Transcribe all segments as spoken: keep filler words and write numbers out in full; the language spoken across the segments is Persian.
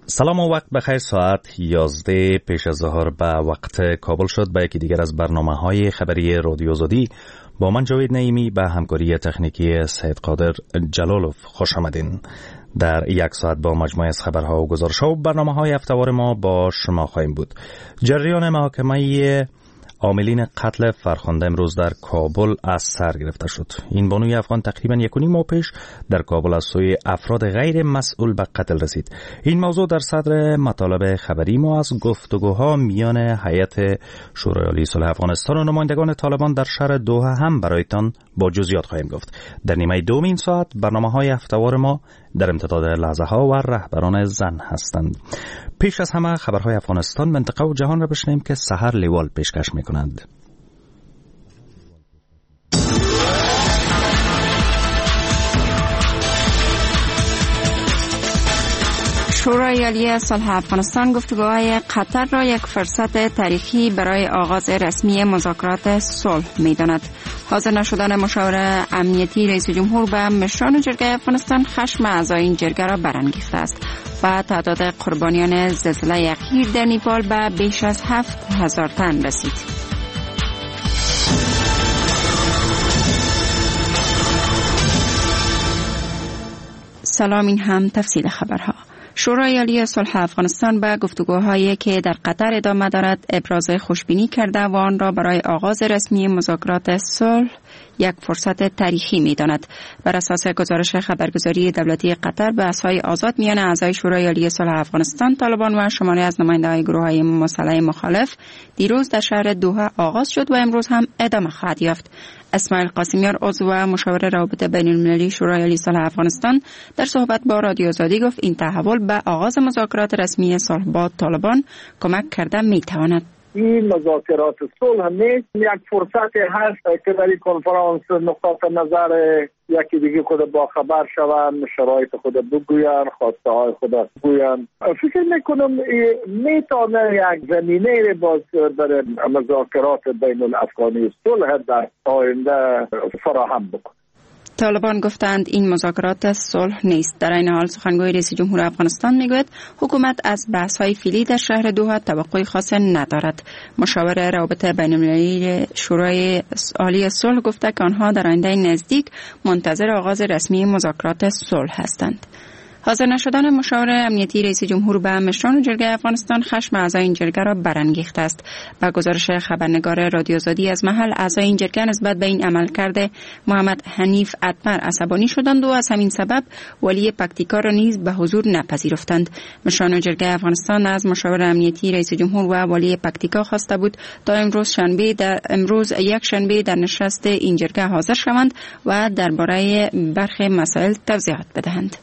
سلام و وقت بخیر. ساعت یازده پیش از ظهر به وقت کابل شد. به یکی دیگر از برنامه‌های خبری رادیو آزادی با من جاوید نعیمی به همکاری تکنیکی سید قادر جلالوف خوش آمدین. در یک ساعت با مجموعه از خبرها و گزارش‌ها و برنامه‌های هفته‌وار ما با شما خواهیم بود. جریان محاکمه عاملین قتل فرخنده امروز در کابل از سر گرفته شد. این بانوی افغان تقریباً یک و نیم ماه پیش در کابل از سوی افراد غیر مسئول به قتل رسید. این موضوع در صدر مطالب خبری ما از گفتگوها میان هیئت شورای عالی صلح افغانستان و نمایندگان طالبان در شهر دوحه هم برایتان با جزئیات خواهیم گفت. در نیمه دوم این ساعت برنامه‌های هفته‌وار ما در امتداد لحظه‌ها و رهبران زن هستند. پیش از همه خبرهای افغانستان، منطقه و جهان را بشنویم که سحر لیوال پیشکش می‌کنند. شورای عالی صلح افغانستان گفتگوهای قطر را یک فرصت تاریخی برای آغاز رسمی مذاکرات صلح می‌داند. حاضر نشدن مشاور امنیتی رئیس جمهور به مشران جرگه افغانستان خشم اعضای این جرگه را برانگیخته است و تعداد قربانیان زلزله اخیر در نیپال به بیش از هفت هزار تن رسید. سلام، این هم تفصیل خبرها. شورای عالی صلح افغانستان به گفتگوهایی که در قطر ادامه دارد ابراز خوشبینی کرده و آن را برای آغاز رسمی مذاکرات صلح یک فرصت تاریخی می‌داند. بر اساس گزارش خبرگزاری دولتی قطر، بحث‌های آزاد میان اعضای شورای عالی صلح افغانستان، طالبان و شماری از نماینده‌های گروه‌های مسلح مخالف دیروز در شهر دوحه آغاز شد و امروز هم ادامه خواهد یافت. اسماعیل قاسمیار، عضو و مشاور روابط بین‌المللی شورای عالی صلح افغانستان، در صحبت با رادیو آزادی گفت این تحول به آغاز مذاکرات رسمی صلح با طالبان کمک کرده می‌تواند. این مذاکرات صلح نیست، یک فرصت هست که در این کنفرانس نقاط نظر یکی دیگه خود با خبر شوند، شرایط خود بگوین، خواسته های خود بگوین. فکر میکنم میتونه یک زمینه باز در مذاکرات بین الافغانی صلح در آینده فراهم بکنه. طالبان گفتند این مذاکرات صلح نیست. در این حال سخنگوی رئیس جمهور افغانستان میگوید حکومت از بحث‌های فعلی در شهر دوحه توقع خاص ندارد. مشاور روابط بین‌المللی شورای عالی صلح گفته که آنها در آینده نزدیک منتظر آغاز رسمی مذاکرات صلح هستند. حاضر نشدن مشاور امنیتی رئیس جمهور به مشران جرگه افغانستان خشم اعضای این جرگه را برانگیخته است. با گزارش خبرنگار رادیو آزادی از محل، اعضای این جرگه نسبت به این عمل کرده محمد حنیف اتمر عصبانی شدند و از همین سبب ولی پکتیکا را نیز به حضور نپذیرفتند. مشران جرگه افغانستان از مشاور امنیتی رئیس جمهور و ولی پکتیکا خواسته بود تا امروز شنبه در امروز یک شنبه در نشست این جرگه حاضر شوند و درباره برخی مسائل توضیحات بدهند.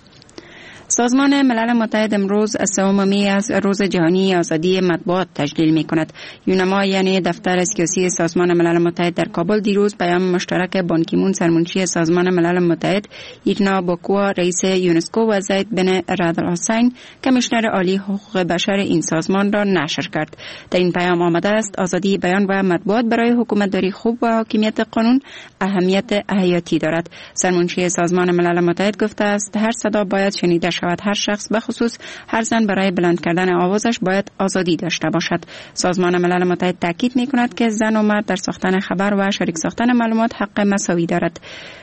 سازمان ملل متحد امروز سوم می از روز جهانی آزادی مطبوعات تجلیل می کند. یونما یعنی دفتر سیاسی سازمان ملل متحد در کابل دیروز پیام مشترک بان کی مون سرمنشی سازمان ملل متحد، ایرنا باکوا رئیس یونسکو و زید بن راد الحسین کمیشنر عالی حقوق بشر این سازمان را نشر کرد. در این پیام آمده است آزادی بیان و مطبوعات برای حکومتداری خوب و حاکمیت قانون اهمیت حیاتی دارد. سرمنشی سازمان ملل متحد گفته است هر صدا باید شنیده شود. هر شخص به خصوص هر زن برای بلند کردن آوازش باید آزادی داشته باشد. سازمان ملل متحد تاکید می کند که زن و مرد در ساختن خبر و شریک ساختن معلومات حق مساوی دارد.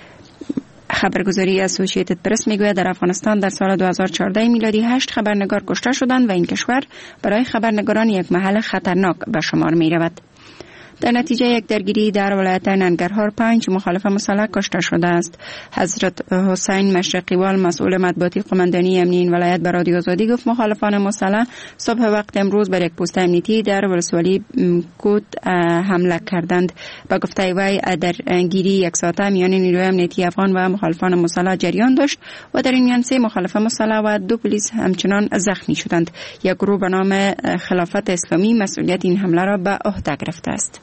خبرگزاری اسوسییتد پرس میگوید در افغانستان در سال دو هزار و چهارده میلادی هشت خبرنگار کشته شدند و این کشور برای خبرنگاران یک محل خطرناک به شمار می رود. در نتیجه یک درگیری در ولایت ننگرهار پنج مخالف مسلح کشته شده است. حضرت حسین مشرقیوال مسئول مطبوعاتی قماندانی امنی این ولایت به رادیو آزادی گفت مخالفان مسلح صبح وقت امروز بر یک پست امنیتی در ولسوالی کوت حمله کردند. با گفته وی درگیری یک ساعته میان نیروی امنیتی افغان و مخالفان مسلح جریان داشت و در این میان سه مخالف مسلح و دو پلیس همچنان زخمی شدند. یک گروه به نام خلافت اسلامی مسئولیت این حمله را به عهده گرفته است.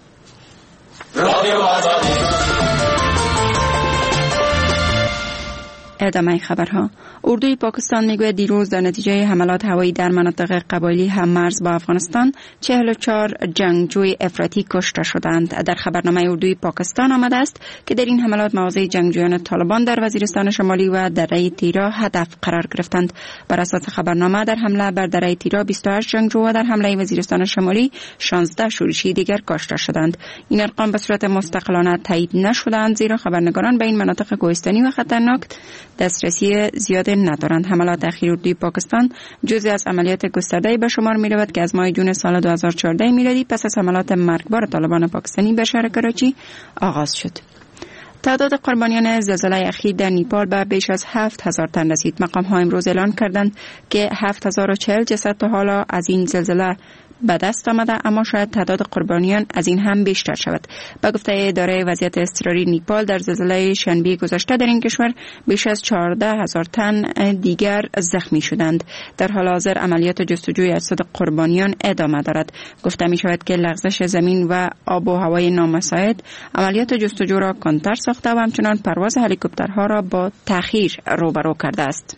ادامه خبرها. اردوی پاکستان میگوید دیروز در نتیجه حملات هوایی در مناطق قبایلی هم مرز با افغانستان چهل و چهار جنگجوی افراطی کشته شدند. در خبرنامه اردوی پاکستان آمده است که در این حملات مواضع جنگجویان طالبان در وزیرستان شمالی و دره تیرا هدف قرار گرفتند. بر اساس خبرنامه در حمله بر دره تیرا بیست و هشت جنگجو و در حمله وزیرستان شمالی شانزده شورشی دیگر کشته شدند. این ارقام به صورت مستقلانه تایید نشدند، زیرا خبرنگاران به این مناطق کوهستانی و خطرناک دسترسی زیاد ندارند. حملات اخیر اردوی پاکستان جزئی از عملیات گسترده به شمار می رود که از ماه جون سال دو هزار و چهارده میلادی پس از حملات مرگبار طالبان پاکستانی به شهر کراچی آغاز شد. تعداد قربانیان زلزله اخیر در نیپال به بیش از هفت هزار تن رسید. مقام ها امروز اعلان کردند که هفت هزار و چهل جسد تا حالا از این زلزله به دست آمده، اما شاید تعداد قربانیان از این هم بیشتر شود. به گفته اداره وضعیت اضطراری نیپال، در زلزله شنبه گذشته در این کشور بیش از چهارده هزار تن دیگر زخمی شدند. در حال حاضر عملیات جستجوی اجساد قربانیان ادامه دارد. گفته می شود که لغزش زمین و آب و هوای نامساعد عملیات جستجو را کندتر ساخته و همچنان پرواز هلیکوپترها را با تأخیر روبرو کرده است.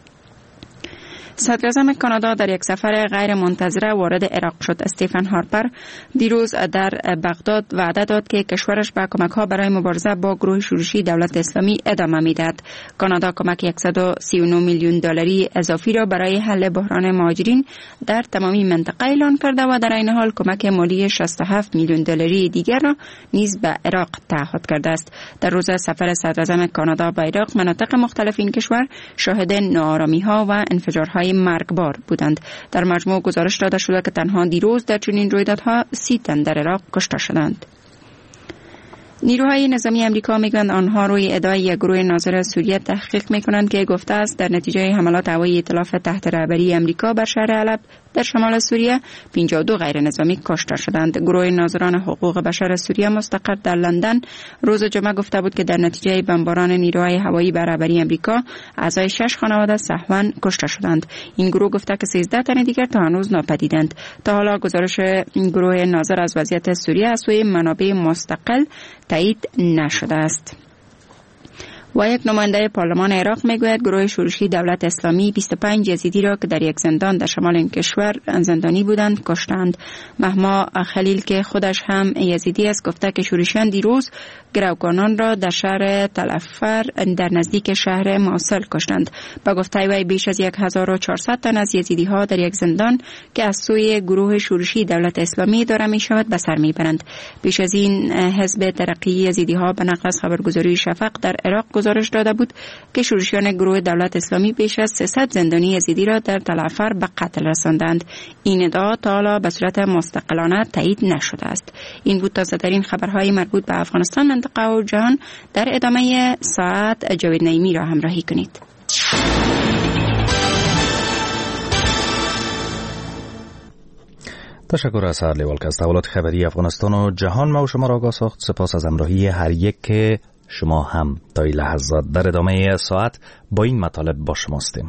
صدراعظم کانادا در یک سفر غیر منتظره وارد عراق شد. استیفن هارپر دیروز در بغداد وعده داد که کشورش به کمک‌ها برای مبارزه با گروه شورشی دولت اسلامی ادامه می‌دهد. کانادا کمک صد و سی و نه میلیون دلاری اضافی را برای حل بحران مهاجرین در تمامی منطقه اعلان کرده و در این حال کمک مالی شصت و هفت میلیون دلاری دیگر را نیز به عراق تعهد کرده است. در روز سفر صدراعظم کانادا به عراق، مناطق مختلف این کشور شاهد ناآرامی‌ها و انفجارهای مرگبار بودند. در مجموع گزارش داده شده که تنها دیروز در چنین رویدادها سی تن در عراق کشته شدند. نیروهای نظامی امریکا میگویند آنها روی ادعای یک گروه ناظر سوریه تحقیق میکنند که گفته است در نتیجه حملات هوایی ائتلاف تحت رهبری امریکا بر شهر حلب در شمال سوریه پنجاه و دو غیر نظامی کشته شدند. گروه ناظران حقوق بشر سوریه مستقر در لندن روز جمعه گفته بود که در نتیجه بمباران نیروهای هوایی بر رهبری امریکا اعضای شش خانواده سهواً کشته شدند. این گروه گفته که سیزده تن دیگر تا هنوز ناپدیدند. تا حالا گزارش گروه ناظر از وضعیت سوریه از سوی منابع مستقل تایید نشده است. و یک نماینده پارلمان عراق میگوید گروه شورشی دولت اسلامی بیست و پنج یزیدی را که در یک زندان در شمال این کشور زندانی بودند کشتند. مهما خلیل که خودش هم یزیدی است گفته که شورشیان دیروز گروگانان را در شهر تلفر در نزدیک شهر موصل کشتند. با گفته وی بیش از هزار و چهارصد تن از یزیدی ها در یک زندان که از سوی گروه شورشی دولت اسلامی داره می شود به سر می برند. بیش از این حزب ترقی یزیدی ها به نقل از خبرگزاری شفق در عراق گزارش داده بود که شورشیان گروه دولت اسلامی بیش از سیصد زندانی یزیدی را در تلفر به قتل رساندند. این ادعا تا حالا به صورت مستقلانه تایید نشده است. این بود تازه‌ترین خبرهای مربوط به افغانستان، منطقه و جهان. در ادامه ساعت جاوید نعیمی را همراهی کنید. تشکر از سر لیوال که از تحولات خبری افغانستان و جهان ما و شما را آگاه ساخت. سپاس از همراهی هر یک که شما هم تا این لحظات. در ادامه ساعت با این مطالب با شما هستیم.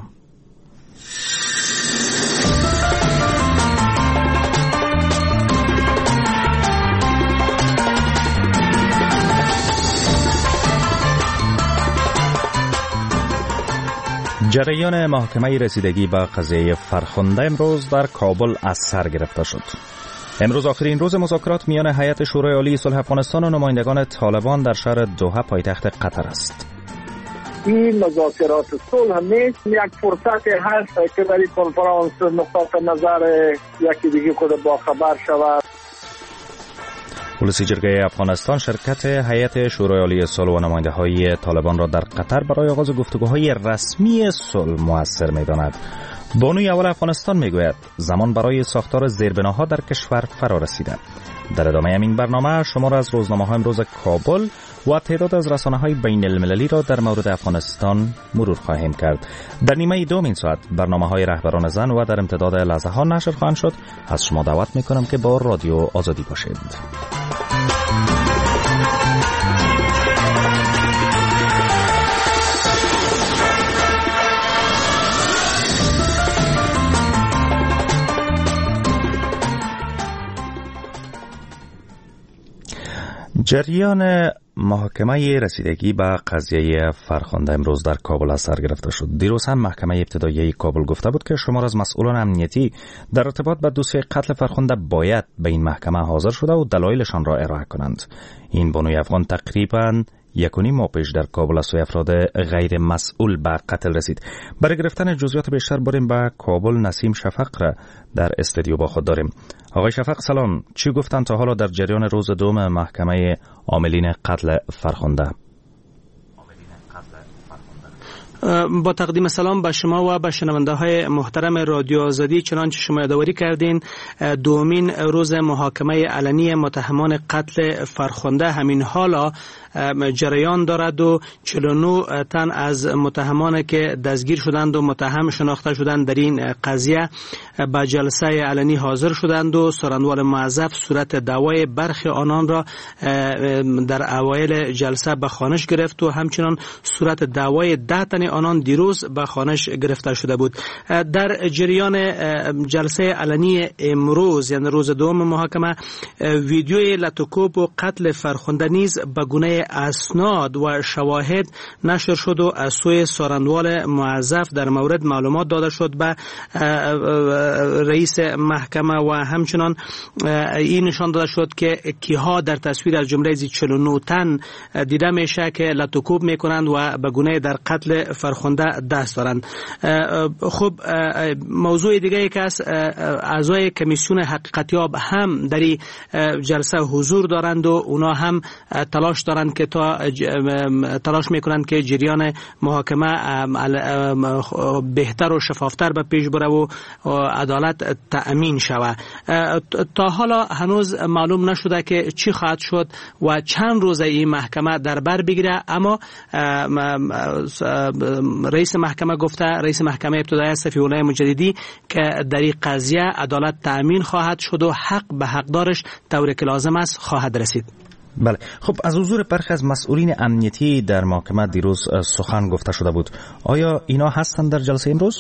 جریان محکمه رسیدگی به قضیه فرخنده امروز در کابل از سر گرفته شد. امروز آخرین روز مذاکرات میان هیئت شورای عالی صلح افغانستان و نمایندگان طالبان در شهر دوحه پایتخت قطر است. این مذاکرات صلح نیست، یک فرصت هست که در این کنفرانس نقطه نظر یکی دیگه خود با خبر شود. پلیس جرگه افغانستان شرکت هیئت شورای عالی صلح و نماینده‌های طالبان را در قطر برای آغاز گفتگوهای رسمی صلح مؤثر می‌داند. بانوی اول افغانستان میگوید زمان برای ساختار زیربناها در کشور فرا رسیده. در ادامه این برنامه شما را از روزنامه‌های امروز کابل و تعداد از رسانه‌های بین المللی را در مورد افغانستان مرور خواهیم کرد. در نیمه دوم این ساعت برنامه‌های رهبران زن و در امتداد لحظه ها نشر خواهند شد. از شما دعوت می‌کنم که با رادیو آزادی باشید. جریان محاکمه رسیدگی به قضیه فرخنده امروز در کابل از سر گرفته شد. دیروز هم محکمه ابتدایی کابل گفته بود که شمار از مسئولان امنیتی در ارتباط با دوسیه قتل فرخنده باید به این محکمه حاضر شده و دلایلشان را ارائه کنند. این بانوی افغان تقریباً یک و نیم ماه پیش در کابل از سوی افراد غیر مسئول به قتل رسید. برای گرفتن جزئیات بیشتر بریم به کابل. نسیم شفق را در استودیو با خود داریم. آقای شفق سلام، چی گفتن تا حالا در جریان روز دوم محکمه عاملین قتل فرخنده؟ با تقدیم سلام به شما و به شنونده های محترم رادیو آزادی، چنانچه شما یادآوری کردین دومین روز محاکمه علنی متهمان قتل فرخنده همین حالا جریان دارد و چهل و نه تن از متهمان که دستگیر شدند و متهم شناخته شدند در این قضیه به جلسه علنی حاضر شدند و سارنوال معذف صورت دعوای برخی آنان را در اوایل جلسه به خوانش گرفت و همچنان صورت دعوای ده تن آنان دیروز به خوانش گرفته شده بود. در جریان جلسه علنی امروز یعنی روز دوم محاکمه، ویدیوی لطوکوب و قتل فرخنده نیز به گونه اسناد و شواهد نشر شد و از سوی سارنوال معذف در مورد معلومات داده شد به رئیس محکمه و همچنان این نشان داده شد که کیها در تصویر از جمله چهل و نه تن دیده میشه که لطوکوب میکنند و به گونه در قتل فرخنده دست دارند. خب موضوع دیگه ای که از اعضای کمیسیون حقیقتیاب هم در این جلسه حضور دارند و اونا هم تلاش دارند که تا تلاش میکنند که جریان محاکمه بهتر و شفافتر به پیش بره و عدالت تأمین شود. تا حالا هنوز معلوم نشده که چی خواهد شد و چند روز این محکمه در بر بگیره، اما رئیس محکمه گفته، رئیس محکمه ابتدایی صفی الله مجددی، که در این قضیه عدالت تأمین خواهد شد و حق به حقدارش طوری که لازم است خواهد رسید. بله، خب از حضور برخی از مسئولین امنیتی در محکمه دیروز سخن گفته شده بود. آیا اینا هستند در جلسه امروز؟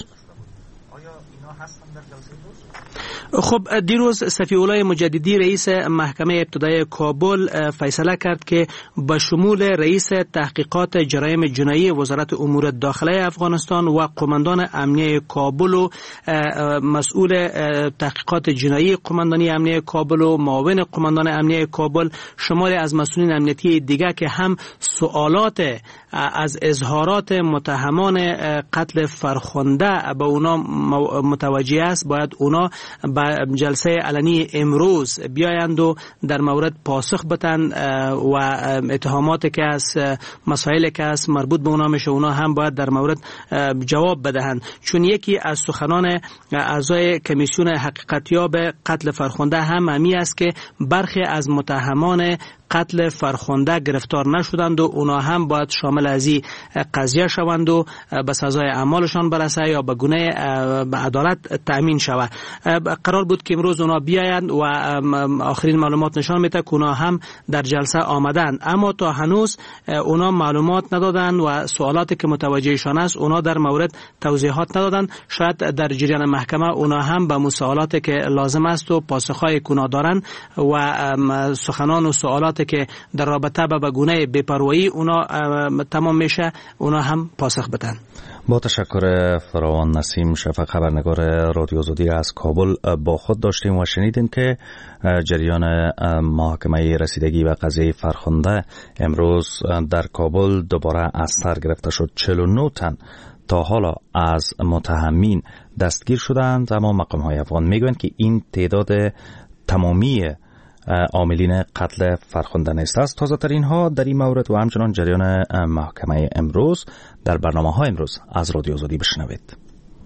خب دیروز صفی الله مجددی رئیس محکمه ابتدایی کابل فیصله کرد که با شمول رئیس تحقیقات جرایم جنایی وزارت امور داخله افغانستان و قماندان امنیه کابل و مسئول تحقیقات جنایی قماندانی امنیه کابل و معاون قماندان امنیه کابل، شماری از مسئولین امنیتی دیگه که هم سوالات از اظهارات متهمان قتل فرخنده به اونا متوجه است، باید اونا به جلسه علنی امروز بیایند و در مورد پاسخ بدن و اتهاماتی که از مسائلی که از مربوط به اونا میشه اونا هم باید در مورد جواب بدهند. چون یکی از سخنان اعضای کمیسیون حقیقتیاب قتل فرخنده هم همی است که برخی از متهمان قتل فرخنده گرفتار نشدند و اونا هم باید شامل از این قضیه شوند و به سزای اعمالشان برسه یا به گونه عدالت تأمین شود. قرار بود که امروز اونا بیایند و آخرین معلومات نشان میده که اونا هم در جلسه آمدند، اما تا هنوز اونا معلومات ندادند و سوالاتی که متوجهشان است اونا در مورد توضیحات ندادند. شاید در جریان محکمه اونا هم به مسائلاتی که لازم است و پاسخهای که اونا دارند و سخنان و سوالات که در رابطه با گونه بی‌پروایی اونا تمام میشه اونا هم پاسخ بدن. با تشکر فراوان. نسیم شفق، خبرنگار رادیو آزادی از کابل با خود داشتیم و شنیدیم که جریان محاکمه رسیدگی و قضیه فرخنده امروز در کابل دوباره از سر گرفته شد. چهل و نه تن تا حالا از متهمین دستگیر شدند، اما مقام‌های افغان میگویند که این تعداد تمامی عاملین قتل فرخنده نیست. از تازه ترین ها در این مورد و همچنان جریان محکمه امروز در برنامه ها امروز از رادیو آزادی بشنوید.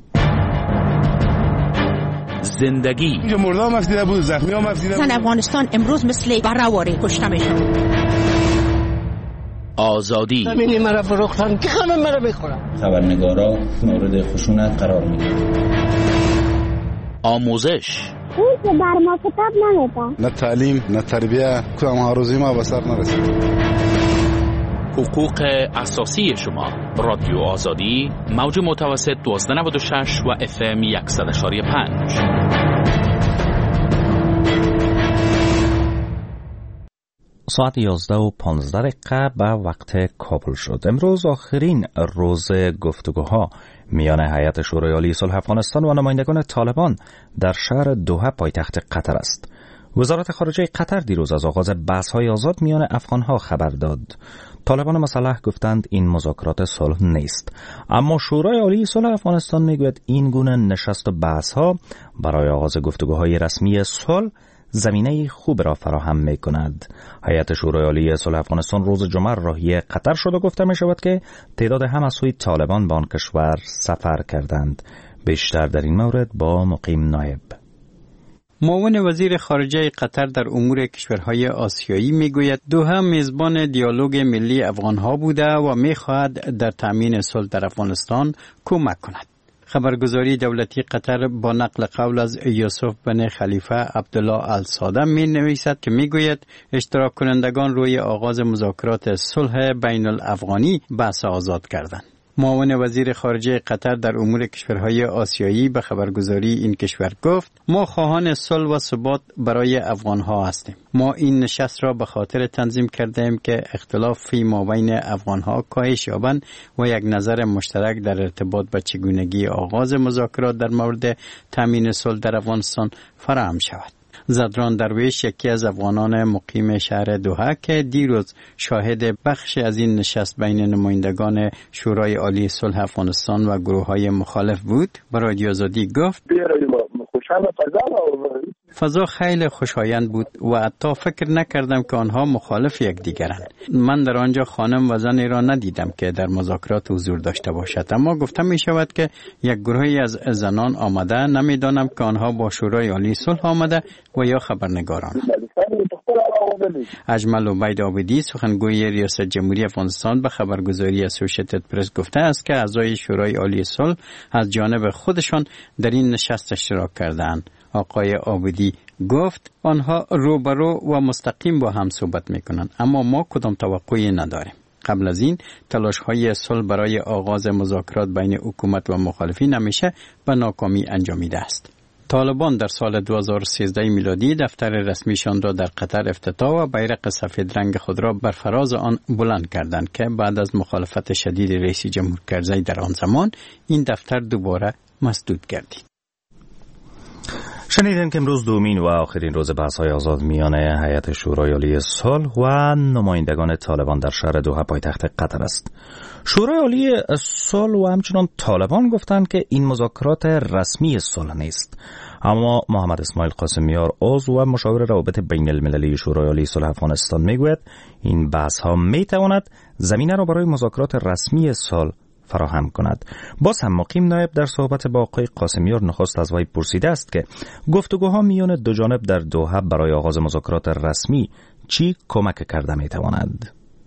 زندگی اینجا مرده هم افزیده بود، زخمی هم افزیده بود. افغانستان امروز مثل برهواری کشته میشن. آزادی همینی مرا فروختن که همه مرا بخورن. خبرنگارا مورد خشونت قرار میگیرن. آموزش اون که بر ما کتاب نمیده، نه تعلیم نه تربیه، کدام هاروزی ما به سر نرسید. حقوق اساسی شما. رادیو آزادی موج متوسط دوازده نود و شش و اف ام صد و پنج. ساعت یازده و پانزده دقیقه به وقت کابل شد. امروز آخرین روز گفتگوها میان هیئت شورای عالی صلح افغانستان و نمایندگان طالبان در شهر دوحه پایتخت قطر است. وزارت خارجه قطر دیروز از آغاز بحث‌های آزاد میان افغان‌ها خبر داد. طالبان مسلح گفتند این مذاکرات صلح نیست، اما شورای عالی صلح افغانستان میگوید این گونه نشست و بحث‌ها برای آغاز گفتگوهای رسمی صلح زمینه خوب را فراهم می کند. هیئت شورای عالی صلح افغانستان روز جمعه راهی قطر شد و گفته می شود که تعداد هم از سوی طالبان به آن کشور سفر کردند. بیشتر در این مورد با مقیم نایب. معاون وزیر خارجه قطر در امور کشورهای آسیایی میگوید دوحه میزبان دیالوگ ملی افغانها بوده و میخواهد در تامین صلح در افغانستان کمک کند. خبرگزاری دولتی قطر با نقل قول از یوسف بن خلیفه عبدالله الصادم می نویسد که می گوید اشتراک کنندگان روی آغاز مذاکرات صلح بین الافغانی بحث آزاد کردند. معاون وزیر خارجه قطر در امور کشورهای آسیایی به خبرگزاری این کشور گفت ما خواهان صلح و ثبات برای افغانها هستیم. ما این نشست را به خاطر تنظیم کردیم که اختلاف فی مابین افغانها کاهش یابند و یک نظر مشترک در ارتباط به چگونگی آغاز مذاکرات در مورد تامین صلح در افغانستان فراهم شود. زدران درویش یکی از افغانان مقیم شهر دوحه که دیروز شاهد بخش از این نشست بین نمایندگان شورای عالی صلح افغانستان و گروه‌های مخالف بود به رادیو آزادی گفت فضا خیلی خوشایند بود و حتی فکر نکردم که آنها مخالف یکدیگرند. من در آنجا خانم و زنی را ندیدم که در مذاکرات حضور داشته باشد، اما گفتم می شود که یک گروهی از زنان آمده، نمیدانم که آنها با شورای عالی صلح آمده و یا خبرنگاران. اجمل عبید عابدی سخنگوی ریاست جمهوری افغانستان به خبرگزاری اسوسییتد پرس گفته است که اعضای شورای عالی صلح از جانب خودشان در این نشست اشتراک کردند. آقای عابدی گفت آنها روبرو و مستقیم با هم صحبت میکنند، اما ما کدام توقعی نداریم. قبل از این تلاش‌های صلح برای آغاز مذاکرات بین حکومت و مخالفین همیشه به ناکامی انجامیده است. طالبان در سال دو هزار و سیزده میلادی دفتر رسمیشان را در قطر افتتاح و بیرق سفید رنگ خود را بر فراز آن بلند کردند که بعد از مخالفت شدید رئیس جمهور کرزی در آن زمان این دفتر دوباره مسدود گردید. شنیدیم که امروز دومین و آخرین روز بحث‌های آزاد میان هیئت شورای عالی صلح و نمایندگان طالبان در شهر دوحه پایتخت قطر است. شورای عالی صلح و همچنان طالبان گفتند که این مذاکرات رسمی صلح نیست، اما محمد اسماعیل قاسمیار عضو و مشاور روابط بین المللی شورای عالی صلح افغانستان میگوید این بحث‌ها میتواند زمینه را برای مذاکرات رسمی صلح فراهم کند. باز هم مقیم نایب در صحبت با آقای قاسمیار نخست از وی پرسیده است که گفتگوها میان دو جانب در دوحه برای آغاز مذاکرات رسمی چی کمک کرده میتواند؟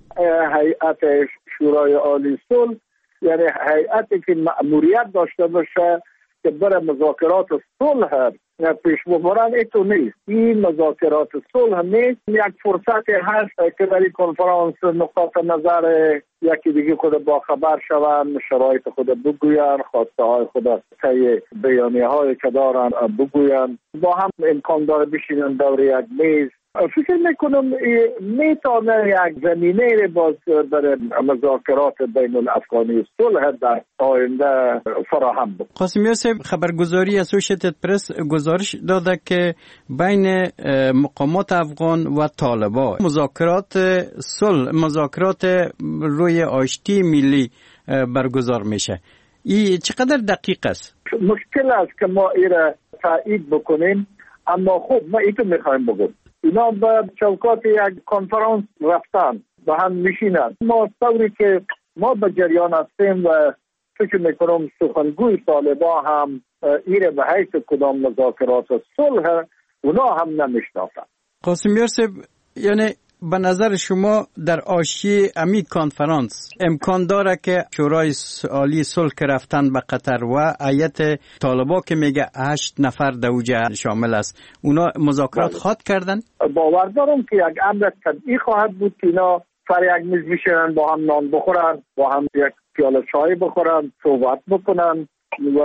هیئت شورای عالی صلح یعنی هیئتی که مأموریت داشته باشه که برای مذاکرات صلح پیش ببرن، ایتو نیست. این مذاکرات صلح نیست، یک فرصت هست که در این کنفرانس نقاط نظر یکی دیگه خود با خبر شوند، شرایط خود بگوین، خواسته های خود طی بیانیه های که دارن بگوین، با هم امکان داره بشینن دور یک میز. فکر میکنم میتونه یک زمینه باز برای مذاکرات بین الافغانی صلح در آینده فراهم بود. قاسمیار صاحب، خبرگزاری اسوسییتد پرس گزارش داده که بین مقامات افغان و طالبان مذاکرات صلح، مذاکرات روی آشتی ملی برگزار میشه. این چقدر دقیق است؟ مشکل است که ما این را تایید بکنیم، اما خب ما اینو میخوایم بگم. اینا به چوکات یک کنفرانس رفتن با هم میشینند. ما طوری که ما به جریان هستیم و فکر میکنم سخنگوی طالبان هم ایره به حیث کدام مذاکرات صلح اونا هم نمیشناسن. قاسمیار صاحب، یعنی به نظر شما در آشی امی کنفرانس امکان داره که شورای عالی صلح که رفتن به قطر و هیئت طالبان که میگه هشت نفر دوجه شامل است، اونا مذاکرات خواهد کردن؟ باور دارم که یک امر طبیعی خواهد بود که اینا سر یک میز بشینن، با هم نان بخورن، با هم یک پیاله چای بخورن، صحبت بکنن. و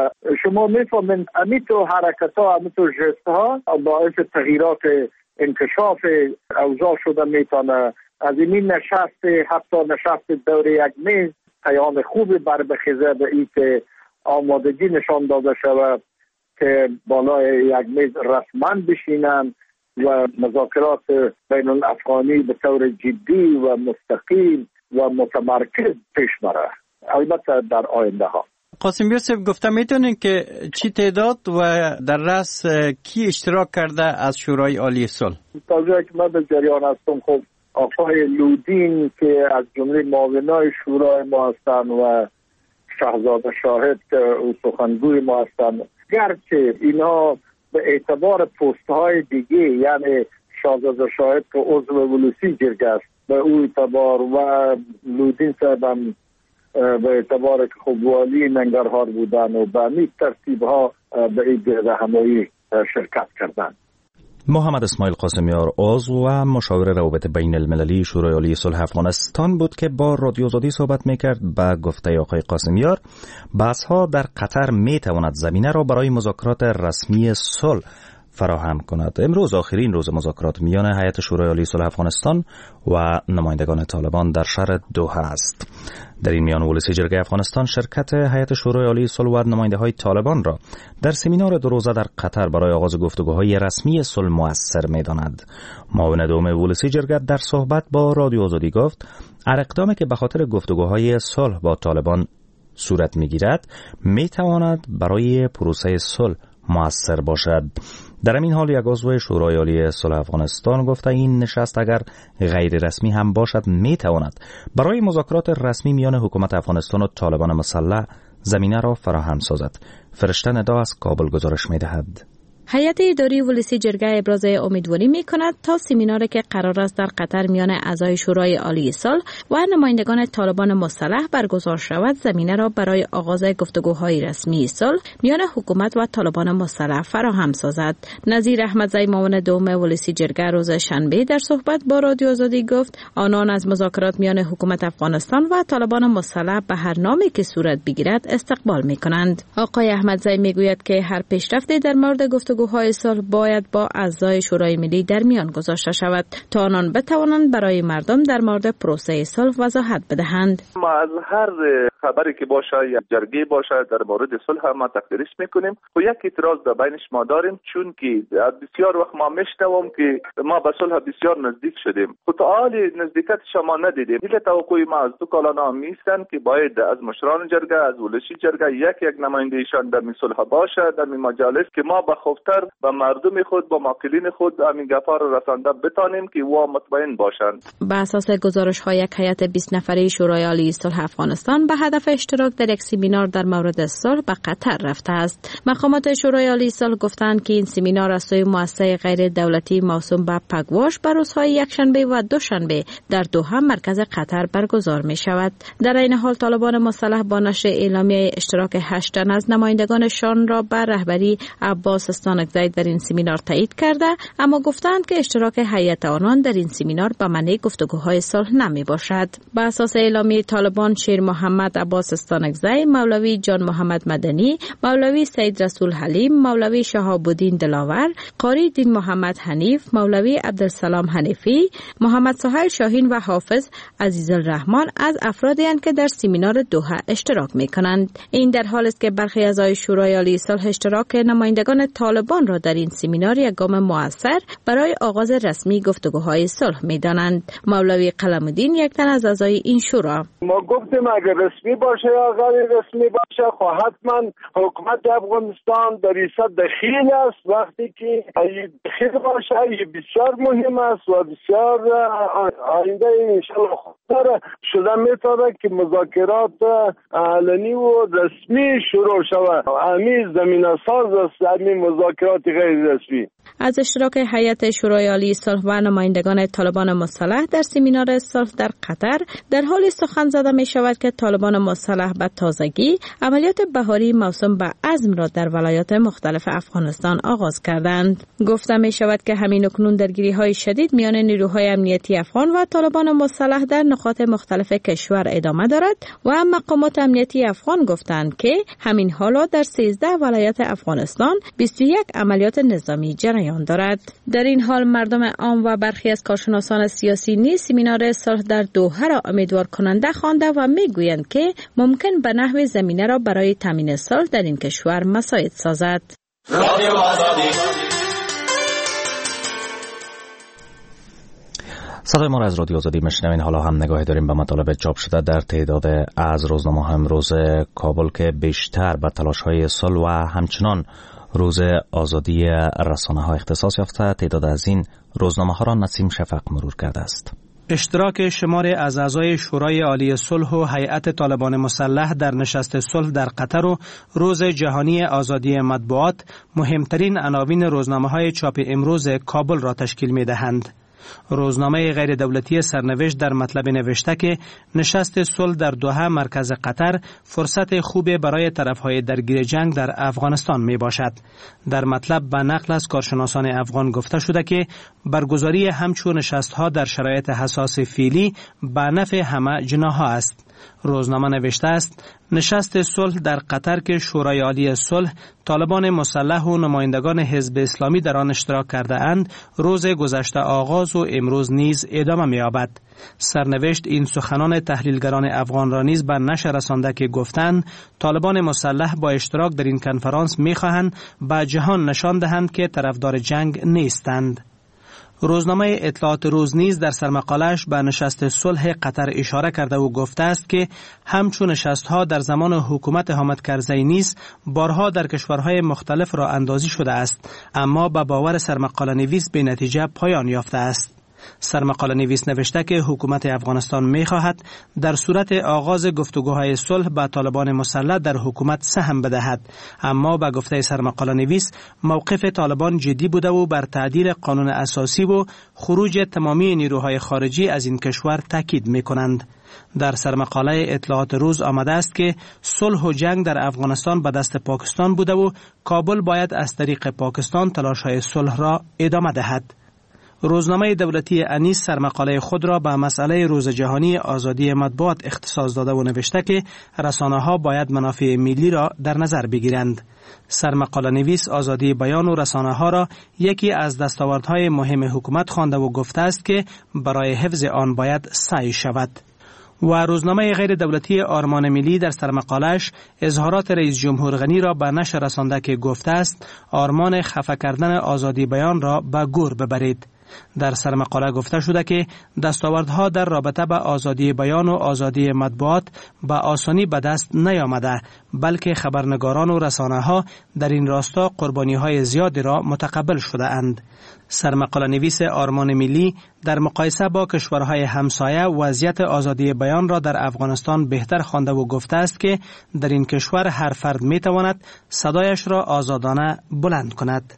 شما میفهمین امیتو حرکت ها امیتو جست ها باعث تغییرات انکشاف اوضاع شده میتونه. از این نشست حتی نشست دور یک میز پیام خوبی بر بخیزه به این که آمادگی نشان داده شود که بالای یک میز رسما بشینن و مذاکرات بین الافغانی به طور جدی و مستقیم و متمرکز پیش بره، البته در آینده ها. قاسم یوسف گفته میتونین که چی تعداد و در رأس کی اشتراک کرده از شورای عالی صلح؟ تا جایی که من به جریان هستم خب آقای لودین که از جمله معاونای شورای ما هستند و شهزاده شاهد که او سخنگوی ما هستند، گرچه اینا به اعتبار پست های دیگه یعنی شهزاده شاهد که عضو ولوسی جرگه است به او اعتبار و لودین صاحب هم به اعتبار که خب والی ننگرهار بودن و به همین ترتیب ها به این گرد همایی شرکت کردن. محمد اسماعیل قاسمیار عضو و مشاور روابط بین المللی شورای عالی صلح افغانستان بود که با رادیو آزادی صحبت میکرد. با گفته آقای قاسمیار بحث ها در قطر میتواند زمینه را برای مذاکرات رسمی صلح فراهم کند. امروز آخرین روز مذاکرات میان هیئت شورای عالی صلح افغانستان و نمایندگان طالبان در شهر دوحه است. در این میان ولسی جرگه افغانستان شرکت هیئت شورای عالی صلح و نماینده های طالبان را در سمینار دو روزه در قطر برای آغاز گفتگوهای رسمی صلح مؤثر می‌داند. معاون دوم ولسی جرگه در صحبت با رادیو آزادی گفت هر اقدامی که به خاطر گفتگوهای صلح با طالبان صورت می‌گیرد می‌تواند برای پروسه صلح مؤثر باشد. در این حال یک عضو شورای عالی صلح افغانستان گفته این نشست اگر غیر رسمی هم باشد می تواند برای مذاکرات رسمی میان حکومت افغانستان و طالبان مسلح زمینه را فراهم سازد. فرشته ندا از کابل گزارش می دهد. هیئت اداری ولسی جرگه ابراز امیدواری می کند تا سمیناری که قرار است در قطر میان اعضای شورای عالی صلح و نمایندگان طالبان مسلح برگزار شود زمینه را برای آغاز گفتگوهای رسمی صلح میان حکومت و طالبان مسلح فراهم سازد. نظیر احمدزی معاون دوم ولسی جرگه روز شنبه در صحبت با رادیو آزادی گفت آنان از مذاکرات میان حکومت افغانستان و طالبان مسلح به هر نامی که صورت بگیرد استقبال می کنند. آقای احمدزی می گوید که هر پیشرفتی در مورد گفتگو گفتگوهای صلح باید با اعضای شورای ملی در میان گذاشته شود تا آنان بتوانند برای مردم در مورد پروسه صلح وضاحت بدهند. ما از هر خبری که باشه یا جرگه باشه در مورد صلح ما تقدیرش میکنیم و یک اعتراض در بینش ما داریم، چون که بسیار وقت ما میشنویم که ما به صلح بسیار نزدیک شدیم، خود حال نزدیکت شما ندیدیم. هیچ توقعی ما از دو کالانا میستن که باید از مشران جرگه، از ولشی جرگه یک یک نماینده ایشان در می صلح باشه، در می مجالس که ما به خوفتر به مردم خود، با ماکلین خود همین گپا رو رسانده بتانیم که وا مطمئن باشند. به اساس گزارش های یک هیئت بیست نفره شورای عالی صلح افغانستان به هدف اشتراک در یک سمینار در مورد صلح به قطر رفته است. مقامات شورای عالی صلح گفتند که این سمینار از سوی مؤسسه غیر دولتی موسوم به پگواش بر روزهای یکشنبه و دوشنبه در دوحه مرکز قطر برگزار می شود. در این حال طالبان مسلح با نشر اعلامیه اشتراک هشت تن از نمایندگانشان را بر رهبری عباس استانکزی در این سمینار تایید کرده، اما گفتند که اشتراک هیئت آنان در این سمینار به معنی گفتگوهای صلح نمی باشد. بر اساس اعلامیه طالبان شیر محمد عباس استانکزی، مولوی جان محمد مدنی، مولوی سید رسول حلیم، مولوی شهاب الدین دلاور، قاری دین محمد حنیف، مولوی عبدالسلام حنیفی، محمد سهیل شاهین و حافظ عزیز الرحمن از افرادی هستند که در سمینار دوحه اشتراک می کنند. این در حالی است که برخی اعضای شورای عالی صلح اشتراک نمایندگان طالبان را در این سمینار یک گام مؤثر برای آغاز رسمی گفتگوهای صلح می دانند. مولوی قلم‌الدین یک تن از اعضای این شورا: ما گفتیم اگر رسمی باشه یا غیر رسمی باشه، خب حتما حکومت افغانستان در این دخیل است. وقتی که دخیل باشه این بسیار مهم است و بسیار آینده انشالله خوبتر شده میتونه که مذاکرات علنی و رسمی شروع شود. همین زمینه ساز است همین مذاکرات غیر رسمی. از اشتراک هیئت شورای عالی صلح و نمایندگان طالبان مسلح در سمینار صلح در قطر در حال سخن زده می شود که طالبان مسلح به تازگی عملیات بهاری موسوم به عزم را در ولایات مختلف افغانستان آغاز کردند. گفته می شود که همین اکنون درگیری های شدید میان نیروهای امنیتی افغان و طالبان مسلح در نقاط مختلف کشور ادامه دارد و مقامات امنیتی افغان گفتند که همین حالا در سیزده ولایت افغانستان بیست و یک عملیات نظامی جریان دارد. در این حال مردم عام و برخی از کارشناسان سیاسی نیز سمینار صلح در دوحه را امیدوار کننده خوانده و میگویند که ممکن به نحو زمینه را برای تامین صلح در این کشور مساعد سازد. رادیو آزادی صدای ما را از رادیو آزادی میشنوین. حالا هم نگاهی داریم به مطالب چاپ شده در تعداد از روزنامه امروز کابل که بیشتر به تلاش‌های صلح و همچنان روز آزادی رسانه‌ها اختصاص یافته. تعداد از این روزنامه‌ها را نسیم شفق مرور کرده است. اشتراک شمار از اعضای شورای عالی صلح و هیئت طالبان مسلح در نشست صلح در قطر و روز جهانی آزادی مطبوعات مهمترین عناوین روزنامه‌های چاپ امروز کابل را تشکیل می‌دهند. روزنامه غیر دولتی سرنوشت در مطلب نوشته که نشست صلح در دوحه مرکز قطر فرصت خوبی برای طرفهای درگیر جنگ در افغانستان می باشد. در مطلب به نقل از کارشناسان افغان گفته شده که برگزاری همچون نشستها در شرایط حساس فعلی به نفع همه جناح‌ها است. روزنامه نوشته است نشست صلح در قطر که شورای عالی صلح، طالبان مسلح و نمایندگان حزب اسلامی در آن اشتراک کرده اند روز گذشته آغاز و امروز نیز ادامه می‌یابد. سرنوشت این سخنان تحلیلگران افغان را نیز به نشر رسانده که گفتند طالبان مسلح با اشتراک در این کنفرانس می‌خواهند به جهان نشان دهند که طرفدار جنگ نیستند. روزنامه اطلاعات روز نیز در سرمقاله‌اش به نشست صلح قطر اشاره کرده و گفته است که همچون نشست‌ها در زمان حکومت حامد کرزی نیز بارها در کشورهای مختلف را اندازی شده است، اما به باور سرمقاله نویس به نتیجه پایان یافته است. سرمقاله نویس نوشته که حکومت افغانستان می خواهد در صورت آغاز گفتگوهای صلح با طالبان مسلح در حکومت سهم بدهد، اما با گفته سرمقاله نویس موقف طالبان جدی بوده و بر تعدیل قانون اساسی و خروج تمامی نیروهای خارجی از این کشور تاکید می کنند. در سرمقاله اطلاعات روز آمده است که صلح و جنگ در افغانستان به دست پاکستان بوده و کابل باید از طریق پاکستان تلاش‌های صلح را ادامه دهد. روزنامه دولتی انیس سرمقاله خود را به مسئله روز جهانی آزادی مطبوعات اختصاص داده و نوشته که رسانه‌ها باید منافع ملی را در نظر بگیرند. سرمقاله نویس آزادی بیان و رسانه‌ها را یکی از دستاوردهای مهم حکومت خوانده و گفته است که برای حفظ آن باید سعی شود. و روزنامه غیر دولتی آرمان ملی در سرمقاله‌اش اظهارات رئیس جمهور غنی را به نشر رسانده که گفته است آرمان خفه کردن آزادی بیان را به گور ببرید. در سرمقاله گفته شده که دستاوردها در رابطه با آزادی بیان و آزادی مطبوعات به آسانی به دست نیامده، بلکه خبرنگاران و رسانه‌ها در این راستا قربانی‌های زیادی را متقبل شده اند. سرمقاله نویس آرمان ملی در مقایسه با کشورهای همسایه وضعیت آزادی بیان را در افغانستان بهتر خوانده و گفته است که در این کشور هر فرد می‌تواند صدایش را آزادانه بلند کند.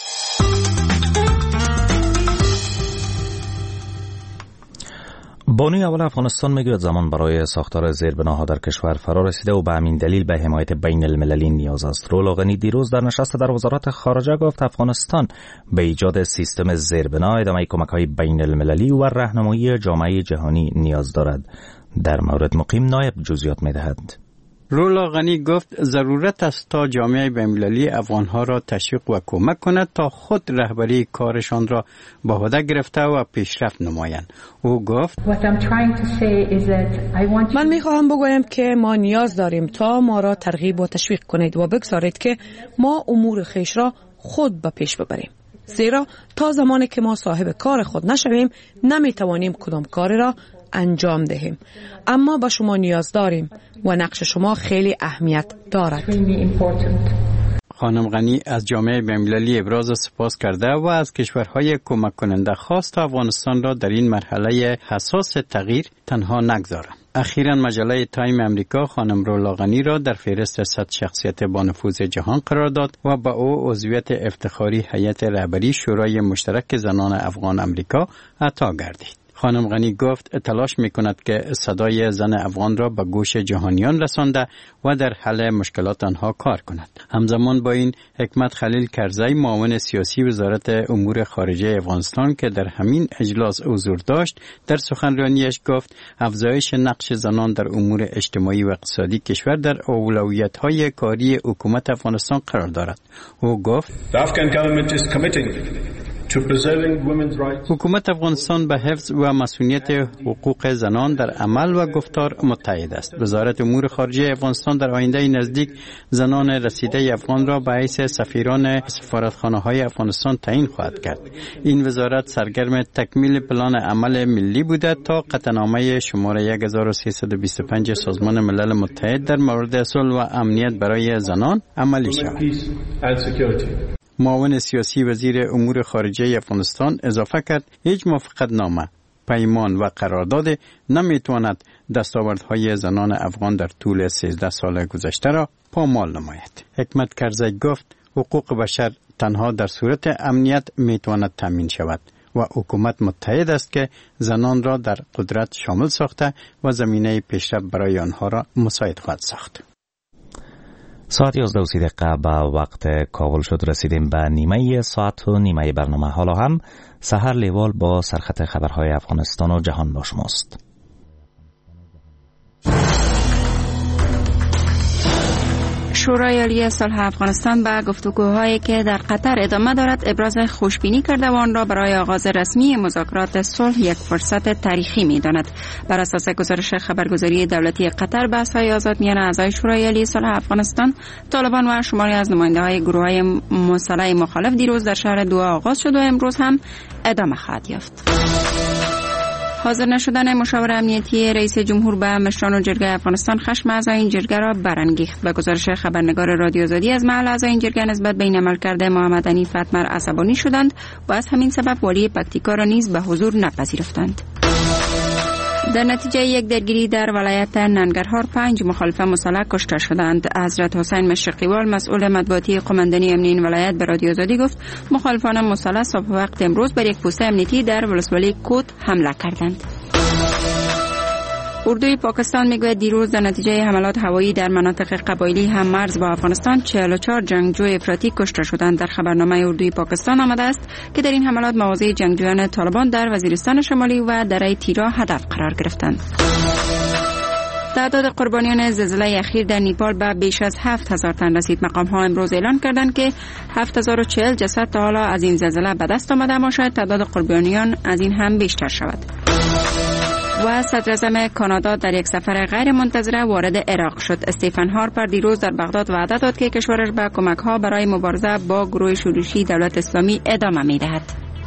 بانوی اول افغانستان میگوید زمان برای ساختار زیربناها در کشور فرا رسیده و به همین دلیل به حمایت بین المللی نیاز است. رولا غنی دیروز در نشست در وزارت خارجه گفت افغانستان به ایجاد سیستم زیربنا، ادامه کمک‌های بین المللی و راهنمایی جامعه جهانی نیاز دارد. در مورد مقیم نایب جزئیات میدهد. رولا غنی گفت ضرورت است تا جامعه بین‌المللی افغانها را تشویق و کمک کند تا خود رهبری کارشان را به عهده گرفته و پیشرفت نمایند. او گفت من میخواهم بگویم که ما نیاز داریم تا ما را ترغیب و تشویق کنید و بگذارید که ما امور خویش را خود به پیش ببریم. زیرا تا زمانی که ما صاحب کار خود نشویم نمیتوانیم کدام کاری را انجام دهیم. اما با شما نیاز داریم و نقش شما خیلی اهمیت دارد. خانم غنی از جامعه بین‌المللی ابراز سپاس کرده و از کشورهای کمک کننده خواست تا افغانستان را در این مرحله حساس تغییر تنها نگذارند. اخیراً مجله تایم امریکا خانم رولا غنی را در فهرست صد شخصیت با نفوذ جهان قرار داد و به او عضویت افتخاری هیئت رهبری شورای مشترک زنان افغان امریکا عطا گردید. خانم غنی گفت تلاش می‌کند که صدای زن افغان را به گوش جهانیان رسانده و در حل مشکلات آنها کار کند. همزمان با این حکمت خلیل کرزی معاون سیاسی وزارت امور خارجه افغانستان که در همین اجلاس حضور داشت در سخنرانیش گفت افزایش نقش زنان در امور اجتماعی و اقتصادی کشور در اولویت‌های کاری حکومت افغانستان قرار دارد. او گفت حکومت افغانستان به حفظ و مسئولیت حقوق زنان در عمل و گفتار متحد است. وزارت امور خارجه افغانستان در آینده نزدیک زنان رسیده افغان را به حیث سفیران سفارتخانه‌های افغانستان تعیین خواهد کرد. این وزارت سرگرم تکمیل پلان عمل ملی بوده تا قطعنامه شماره هزار و سیصد و بیست و پنج سازمان ملل متحد در مورد صلح و امنیت برای زنان عملی شود. معاون سیاسی وزیر امور خارجه افغانستان اضافه کرد هیچ موافقتنامه، پیمان و قرارداد نمیتواند دستاوردهای زنان افغان در طول سیزده سال گذشته را پامال نماید. حکمت کرزی گفت حقوق بشر تنها در صورت امنیت میتواند تامین شود و حکومت متحد است که زنان را در قدرت شامل ساخته و زمینه پیشرفت برای آنها را مساعد خواهد ساخت. ساعت یازده و سی دقیقه به وقت کابل شد. رسیدیم به نیمه ساعت و نیمه برنامه. حالا هم سحر لیوال با سرخط خبرهای افغانستان و جهان با شماست. شورای عالی صلح افغانستان به گفتگوهایی که در قطر ادامه دارد ابراز خوشبینی کرده و آن را برای آغاز رسمی مذاکرات صلح یک فرصت تاریخی می‌داند. بر اساس گزارش خبرگزاری دولتی قطر، بحث‌های آزاد میان اعضای شورای عالی صلح افغانستان، طالبان و شماری از نماینده‌های گروه‌های مسلح مخالف دیروز در شهر دوحه آغاز شد و امروز هم ادامه خواهد یافت. حاضر نشدن مشاور امنیتی رئیس جمهور به مشران و جرگه افغانستان خشم اعضای این جرگه را برانگیخت. به گزارش خبرنگار رادیو آزادی، از محل اعضای این جرگه نسبت به این عملکرد محمد حنیف اتمر عصبانی شدند و از همین سبب والی پکتیکا را نیز به حضور نپذیرفتند. در نتیجه یک درگیری در ولایت ننگرهار پنج مخالف مسلح کشته شدند. حضرت حسین مشرقیوال مسئول مطبوعاتی قماندانی امنی این ولایت به رادیو آزادی گفت مخالفان مسلح صبح وقت امروز بر یک پست امنیتی در ولسوالی کوت حمله کردند. اردوی پاکستان میگوید دیروز در نتیجه حملات هوایی در مناطق قبایلی هم مرز با افغانستان چهل و چهار جنگجو افراطی کشته شدند. در خبرنامه اردوی پاکستان آمده است که در این حملات مواضع جنگجویان طالبان در وزیرستان شمالی و دره تیرا هدف قرار گرفتند. تعداد قربانیان زلزله اخیر در نیپال به بیش از هفت هزار تن رسید. مقام ها امروز اعلان کردند که هفت هزار و چهل جسد تا حالا از این زلزله به دست آمده، اما شاید تعداد قربانیان از این هم بیشتر شود. و صدر اعظم کانادا در یک سفر غیر منتظره وارد عراق شد. استیفن هارپر دیروز در بغداد وعده داد که کشورش به کمک‌ها برای مبارزه با گروه شورشی دولت اسلامی ادامه می‌دهد.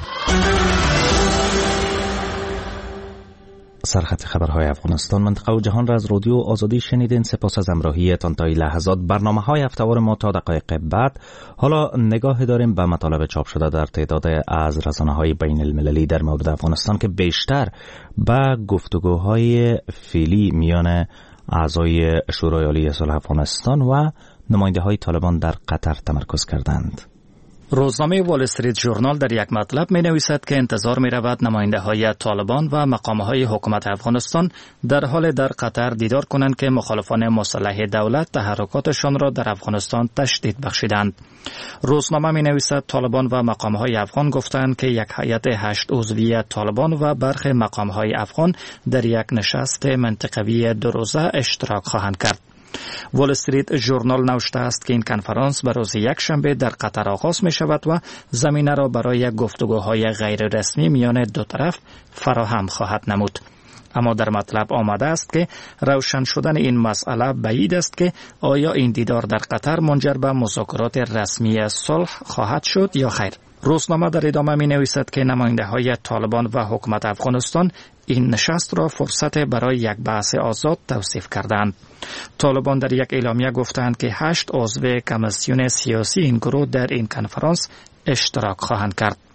سرخط خبرهای افغانستان، منطقه و جهان را از رادیو آزادی شنیدین. سپاس از همراهیتان تا این لحظات. برنامه‌های هفته‌وار ما تا دقایق بعد. حالا نگاه داریم به مطالب چاپ شده در تعداد از رسانه‌های بین المللی در مورد افغانستان که بیشتر به گفتگوهای فعلی میان اعضای شورای عالی صلح افغانستان و نماینده‌های طالبان در قطر تمرکز کردند. روزنامه وال استریت ژورنال در یک مطلب می نویسد که انتظار می رود نماینده های طالبان و مقام های حکومت افغانستان در حال در قطر دیدار کنند که مخالفان مسلح دولت تحرکاتشان را در افغانستان تشدید بخشیدند. روزنامه می نویسد طالبان و مقام های افغان گفتند که یک هیئت هشت عضوی طالبان و برخی مقام های افغان در یک نشست منطقوی دو روزه اشتراک خواهند کرد. وال استریت ژورنال نوشته است که این کنفرانس به روز یک شنبه در قطر آغاز می شود و زمینه را برای گفتگوهای غیر رسمی میان دو طرف فراهم خواهد نمود. اما در مطلب آمده است که روشن شدن این مسئله بعید است که آیا این دیدار در قطر منجر به مذاکرات رسمی صلح خواهد شد یا خیر. روزنامه در ادامه می نویسد که نماینده های طالبان و حکومت افغانستان این نشست را فرصت برای یک بحث آزاد توصیف کردند. طالبان در یک اعلامیه گفتند که هشت عضو کمیسیون سیاسی این گروه در این کنفرانس اشتراک خواهند کرد.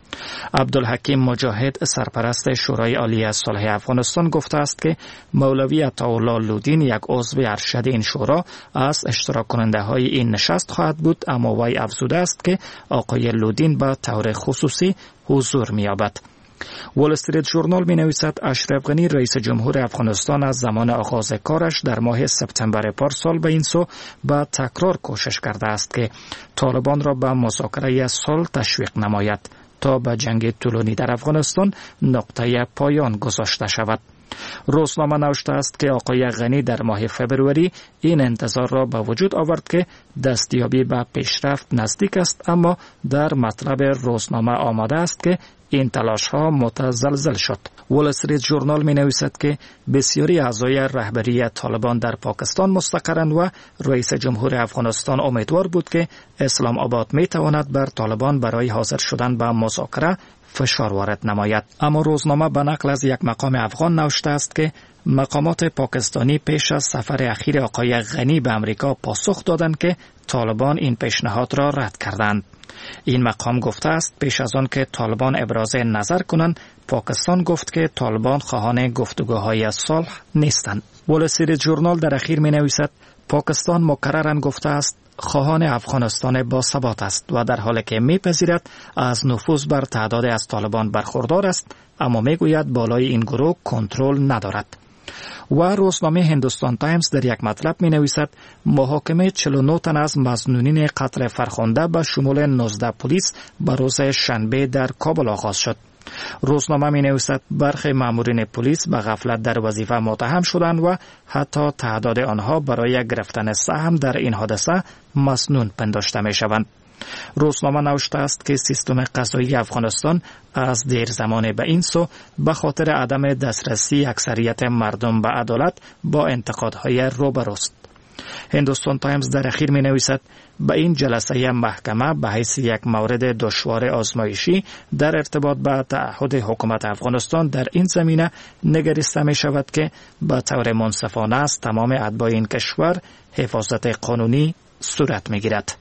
عبدالحکیم مجاهد سرپرست شورای عالی صلح افغانستان گفته است که مولوی عطاالله لودین یک عضو ارشد این شورا از اشتراک کننده های این نشست خواهد بود، اما وی افزوده است که آقای لودین به طور خصوصی حضور می‌یابد. وال استریت ژورنال می نویسد اشرف غنی رئیس جمهور افغانستان از زمان آغاز کارش در ماه سپتامبر پارسال به این سو با تکرار کوشش کرده است که طالبان را به مذاکره صلح تشویق نماید تا به جنگ طولانی در افغانستان نقطه پایان گذاشته شود. روزنامه نوشته است که آقای غنی در ماه فبروری این انتظار را به وجود آورد که دستیابی به پیشرفت نزدیک است، اما در مطلب روزنامه آمده است که این تلاش ها متزلزل شد. وال استریت ژورنال می نویسد که بسیاری اعضای رهبری طالبان در پاکستان مستقرند و رئیس جمهور افغانستان امیدوار بود که اسلام آباد می تواند بر طالبان برای حاضر شدن به مذاکره فشار وارد نماید. اما روزنامه به نقل از یک مقام افغان نوشته است که مقامات پاکستانی پیش از سفر اخیر آقای غنی به امریکا پاسخ دادند که طالبان این پیشنهاد را رد کردند. این مقام گفته است پیش از آن که طالبان ابراز نظر کنند، پاکستان گفت که طالبان خواهان گفتگوهای صلح نیستند. وال استریت ژورنال در اخیر می نویسد پاکستان مکرراً گفته است خواهان افغانستان با ثبات است و در حالی که میپذیرد از نفوذ بر تعداد از طالبان برخوردار است، اما میگوید بالای این گروه کنترل ندارد. و روزنامه هندوستان تایمز در یک مطلب می نویسد محاکمه چهل و نه تن از مظنونین قتل فرخنده به شمول نوزده پلیس به روز شنبه در کابل آغاز شد. روزنامه می نویسد برخی مامورین پلیس به غفلت در وظیفه متهم شدند و حتی تعداد آنها برای گرفتن سهم در این حادثه مسنون پنداشته می شوند. روزنامه نوشته است که سیستم قضایی افغانستان از دیر زمان به این سو به خاطر عدم دسترسی اکثریت مردم به عدالت با انتقادهای روبروست. هندوستان تایمز در اخیر می نویسد به این جلسه محکمه به حیث یک مورد دشوار آزمایشی در ارتباط با تعهد حکومت افغانستان در این زمینه نگریسته می شود که به طور منصفانه از تمام اتباع این کشور حفاظت قانونی صورت می گیرد.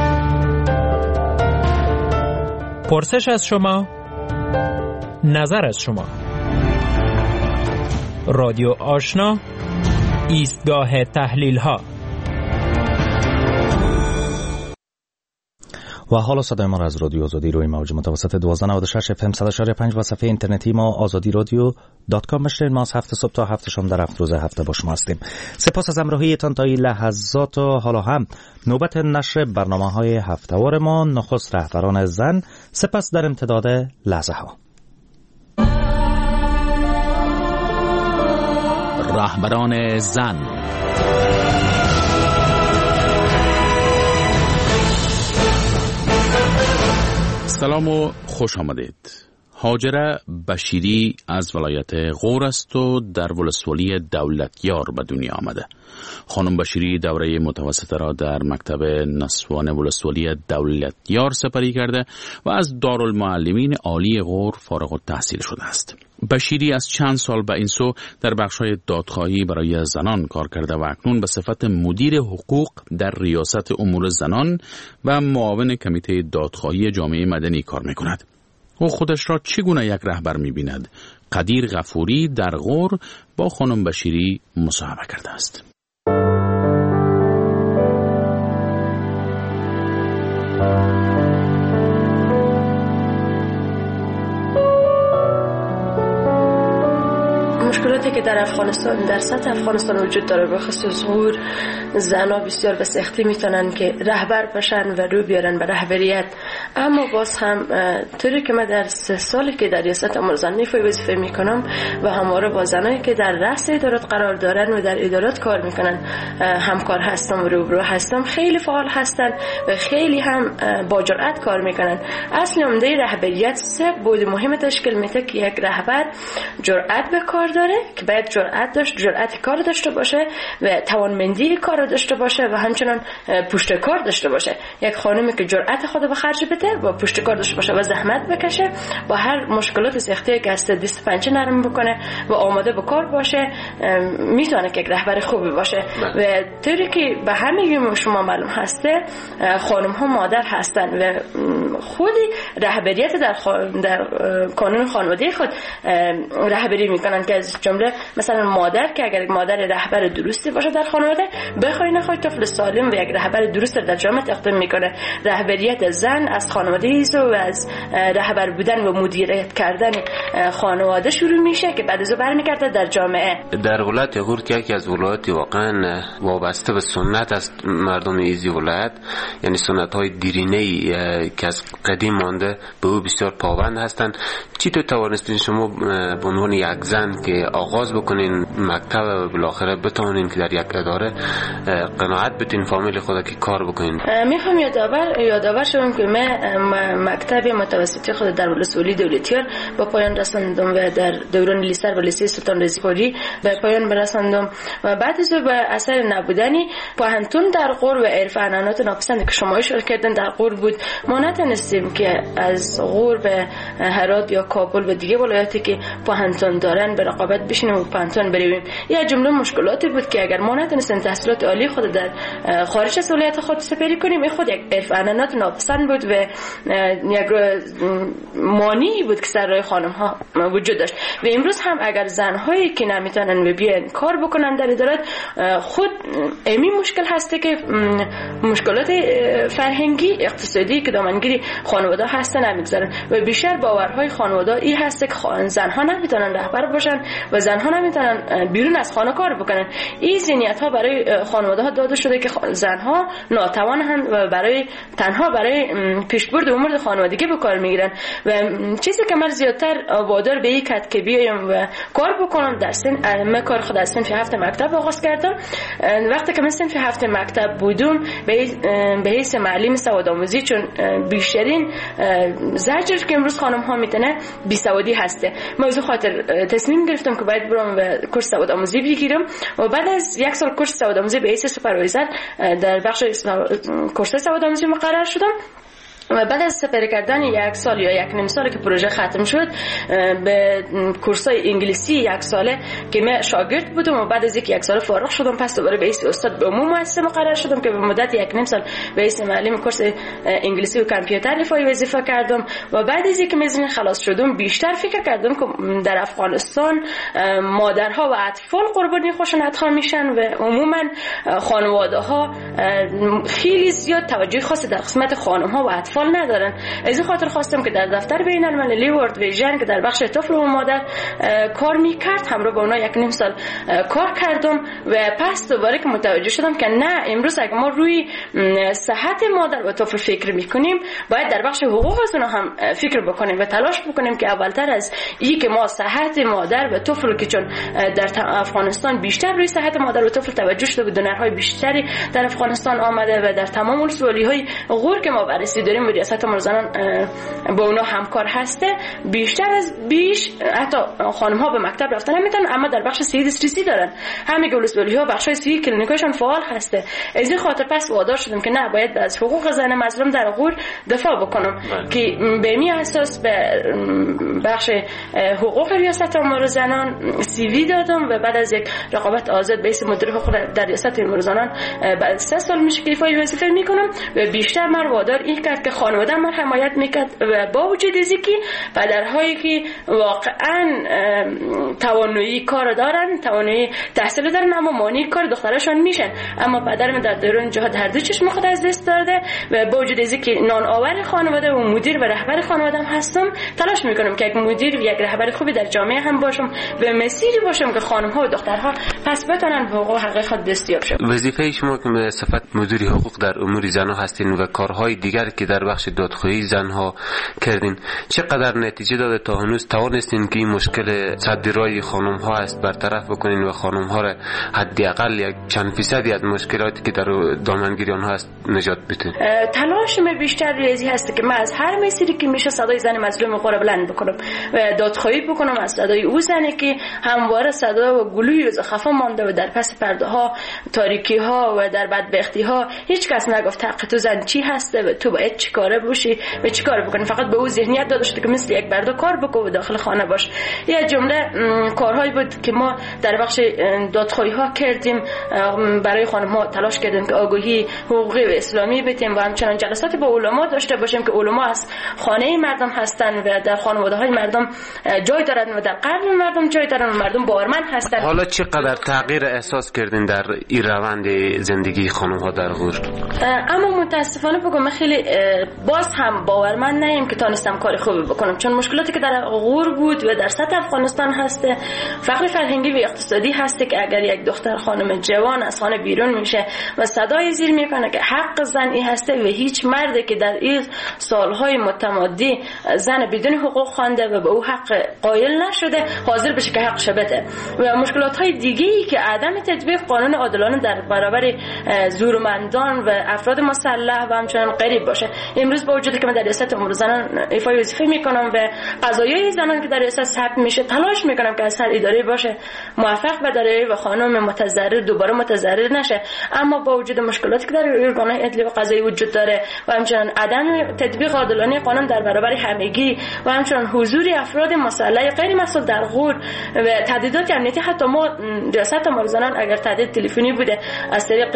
پرسش از شما، نظر از شما. رادیو آشنا، ایستگاه تحلیل ها. و حالا صدای ما را از رادیو آزادی روی موج متوسط دوازده نود و شش اف ام صد و چهار و پنج و صفحه اینترنتی ما آزادی رادیو دات کام بشنوید. ما از هفت صبح تا هفت شام در هفت روز هفته با شما هستیم. سپاس از همراهیتان تا این لحظات و حالا هم نوبت نشر برنامه‌های هفته‌وار ما. نخست رهبران زن، سپس در امتداد لحظه ها. رهبران زن. سلام و خوش آمدید. هاجره بشیری از ولایت غور است و در ولسوالی دولتیار به دنیا آمده. خانم بشیری دوره متوسطه را در مکتب نسوان ولسوالی دولتیار سپری کرده و از دارالمعلمین عالی غور فارغ التحصیل شده است. بشیری از چند سال به این سو در بخش‌های دادخواهی برای زنان کار کرده و اکنون به صفت مدیر حقوق در ریاست امور زنان و معاون کمیته دادخواهی جامعه مدنی کار می‌کند. او خودش را چگونه یک رهبر می‌بیند؟ قدیر غفوری در غور با خانم بشیری مصاحبه کرده است. مشکلاتی که در افغانستان در سطح افغانستان وجود داره به خصوص غور، زنها بسیار به سختی میتونن که رهبر بشن و رو بیارن به رهبریت، اما باز هم طوری که من در سه سالی که در ریاست امور زن وظیفه میکنم و همواره با زنایی که در رأس ادارات قرار دارن و در ادارات کار میکنن همکار هستم و روبرو هستم، خیلی فعال هستن و خیلی هم با جرأت کار میکنن. اصل عمده رهبریت سه بود مهم تشکیل میده که یک رهبر جرأت به کار داره که باید جرأت داشت جرأت کار داشته باشه و توانمندی کار داشته باشه و همچنان پشت کار داشته باشه. یک خانمی که جرأت خود به خرج بده بده و پشتکار داشته باشه و زحمت بکشه با هر مشکلات سختی که از دست پنجه نرم بکنه و آماده به کار باشه، میتونه که یک رهبر خوبی باشه. و طوری که به همه شما معلوم هسته خانم ها مادر هستن و خودی رهبریت در, در قانون خانواده خود رهبری میکنن که از جمله مثلا مادر که اگر مادر رهبر درستی باشه در خانواده، بخوای نخوای طفل سالم و یک رهبر درست در جامعه تقدیم میکنه. رهبریت زن از خانواده ایست و از رهبر بودن و مدیریت کردن خانواده شروع میشه که بعد از برمیگرده در جامعه. در ولایت یغور که یکی از ولایات واقعا وابسته به سنت است مردم ایزی ولایت، یعنی سنت های دیرینه‌ای که از قدیم مانده به او بسیار پابند هستند. چطور توانستین شما به عنوان یک زن که آغاز بکنین مکتب و بالاخره بتونین که در یک اداره قناعت بتین فامیل خود که کار بکنین؟ میخوام یادآور یادآور شوم که من مکتب متوسطی خود در ولسوالی دولتیار با پایان رساندم و در دوران لیسر و لیسه سلطان رضایی به پایان برساندم و بعد از به اثر نبودنی پوهنتون در غور و عرف عنعنات ناپسند که شما اشاره کردن در غور بود، ما نتونستیم که از غور به هرات یا کابل و دیگه ولایاتی که پوهنتون دارن به رقابت بشینیم و پوهنتون برویم. یه جمله مشکلاتی بود که اگر ما نتونستیم تحصیلات عالی خود در خارج از ولایت خود سپری کنیم، خود یک عرف عنعنات ناپسند بود و یک مانعی بود که سر راه خانم ها وجود داشت. و امروز هم اگر زنهایی که نمیتونن بیان کار بکنن در ادارات، خود امی مشکل هسته که مشکلات فرهنگی اقتصادی که دامنگیری خانواده هسته نمیگذارن و بیشتر باورهای خانواده ای هسته که زنها نمیتونن رهبر باشن و زنها نمیتونن بیرون از خانه کار بکنن. این ذهنیت ها برای خانواده ها داده شده که زنها ناتوانند و برای تنها برای پیشبرد امور خانوادگی به کار میگیرن. و چیزی که من زیادتر وادار به این کد که بیایم و کار بکنم در سن من کار خود از صنف هفت مکتب آغاز کردم. وقتی که من صنف هفت مکتب بودم به حیث معلم سواد آموزی، چون بیشترین زجر که امروز خانم ها میتونه بی سوادی هسته، موضوع خاطر تصمیم گرفتم که باید برم و کورس سواد آموزی بگیرم و بعد از یک سال کورس سواد آموزی به حیث سوپروایزر در بخش کورس سواد آموزی مقرر شدم. و بعد از سپری کردن یک سال یا یک نیم سال که پروژه ختم شد، به کورسای انگلیسی یک ساله که من شاگرد بودم و بعد از اینکه یک سال فارغ شدم پس دوباره به حیث استاد به عموم مؤسسه مقرر شدم که به مدت یک نیم سال به حیث معلم کورس انگلیسی و کامپیوتر رفاهی وظیفه کردم. و بعد از اینکه مزین خلاص شدم بیشتر فکر کردم که در افغانستان مادرها و اطفال قربانی خشونت‌ها میشن و عموما خانواده‌ها خیلی زیاد توجه خاصی در قسمت خانم‌ها و اطفال ندارن. از این خاطر خواستم که در دفتر بین المللی ورلد ویژن که در بخش طفل و مادر کار میکرد همراه با اونا یک نیم سال کار کردم و پس دوباره که متوجه شدم که نه، امروز اگه ما روی صحت مادر و طفل فکر میکنیم باید در بخش حقوق از اونا هم فکر بکنیم و تلاش بکنیم که اولتر از این که ما صحت مادر و طفل که چون در افغانستان بیشتر روی صحت مادر و طفل توجه شده و دونرهای بیشتری در افغانستان آمده و در تمام ولسوالی‌های غور که ما بررسی داریم ریاست امور زنان با اونا همکار هسته، بیشتر از بیش حتی خانم ها به مکتب رفتن نمیتونن اما در بخش سی دسترسی دارن. همه ولسوالی ها بخش سی کلینیکاشون فعال هسته. از این خاطر پس وادار شدم که نه، باید از حقوق زن مظلوم در غور دفاع بکنم بله. که به می اساس به بخش حقوق ریاست امور زنان سی وی دادم و بعد از یک رقابت آزاد به اسم مدیر حقوق در ریاست امور زنان بعد سه سال میشه که ایفای وظیفه میکنم و بیشتر من وادار این کرد که خانواده من حمایت میکرد و با وجود از اینکه پدرهایی که واقعا توانایی کار دارن، توانایی تحصیل دارن اما مانع کار دخترشان میشن، اما پدرم در دوران جهاد هر دو چشم خود از دست داده و با وجود از اینکه نان آور خانواده و مدیر و رهبر خانواده هم هستم، تلاش میکنم که یک مدیر و یک رهبر خوبی در جامعه هم باشم و مسیری باشم که خانم ها و دخترها پس بتونن به حقوق حقیقی خود دستیاب شن. وظیفه شما که به صفت مدیر حقوق در امور زنان هستین و کارهای دیگر که در بخش دادخواهی زنها کردین، چقدر نتیجه داده تا هنوز توانستین که این مشکل صدرای خانم ها است برطرف بکنین و خانم ها را حداقل یک چند فیصدی از مشکلاتی که در دامنگیری آنها هست نجات بدین؟ تلاش من بیشتر ریاضی هست که من از هر مسیری که میشه صدای زن مظلوم خود بلند بکنم و دادخواهی بکنم از صدای او زنی که همواره صدا و گلوی و خفا مانده و در پس پرده ها، تاریکی ها و در بدبختی ها هیچ کس نگفت حق تو زن چی هسته و تو باید چی چی کاره باشی و چی کار بکنی، فقط به او ذهنیت داده شده که مثل یک برده کار بکن و داخل خانه باش. یه جمله کارهایی بود که ما در بخش دادخواهی ها کردیم، برای خانم‌ها تلاش کردیم که آگاهی حقوقی و اسلامی بدیم و همچنان جلسات با علما داشته باشیم که علما از خانه مردم هستن و در خانواده های مردم جای دارن و در قلب مردم جای دارن و مردم باورمند هستن. حالا چقدر تغییر احساس کردین در این روند زندگی خانم‌ها در غور؟ اما متاسفانه بگم خیلی باز هم باورمند نیم که تانستم کار خوبی بکنم، چون مشکلاتی که در غور بود و در سطح افغانستان هست، فقر فرهنگی و اقتصادی هست که اگر یک دختر خانم جوان از خانه بیرون میشه و صدای زیر میکنه که حق زن این هسته و هیچ مردی که در این سالهای متمادی زن بدون حقوق خوانده و به او حق قائل نشده حاضر بشه که حقش بده. و مشکلات های دیگه ای که عدم تطبیق قانون عادلانه در برابر زورمندان و افراد مسلح و همچنان غریب باشه. امروز با وجودی که من در ریاست امور زنان ایفای وظیفه میکنم و قضایای زنان که در ریاست ثبت میشه تلاش میکنم که از هر اداره باشه موفق بداره و خانم متضرر دوباره متضرر نشه. اما با وجود مشکلاتی که در ارگان‌های عدلی و قضایی وجود داره و همچنان عدم تطبیق عادلانه قانون در برابر همگی و همچنان حضور افراد مسلح غیر مسئول در غور و تهدیدات امنیتی، حتی ما ریاست امور زنان اگر تهدید تلفنی بوده از طریق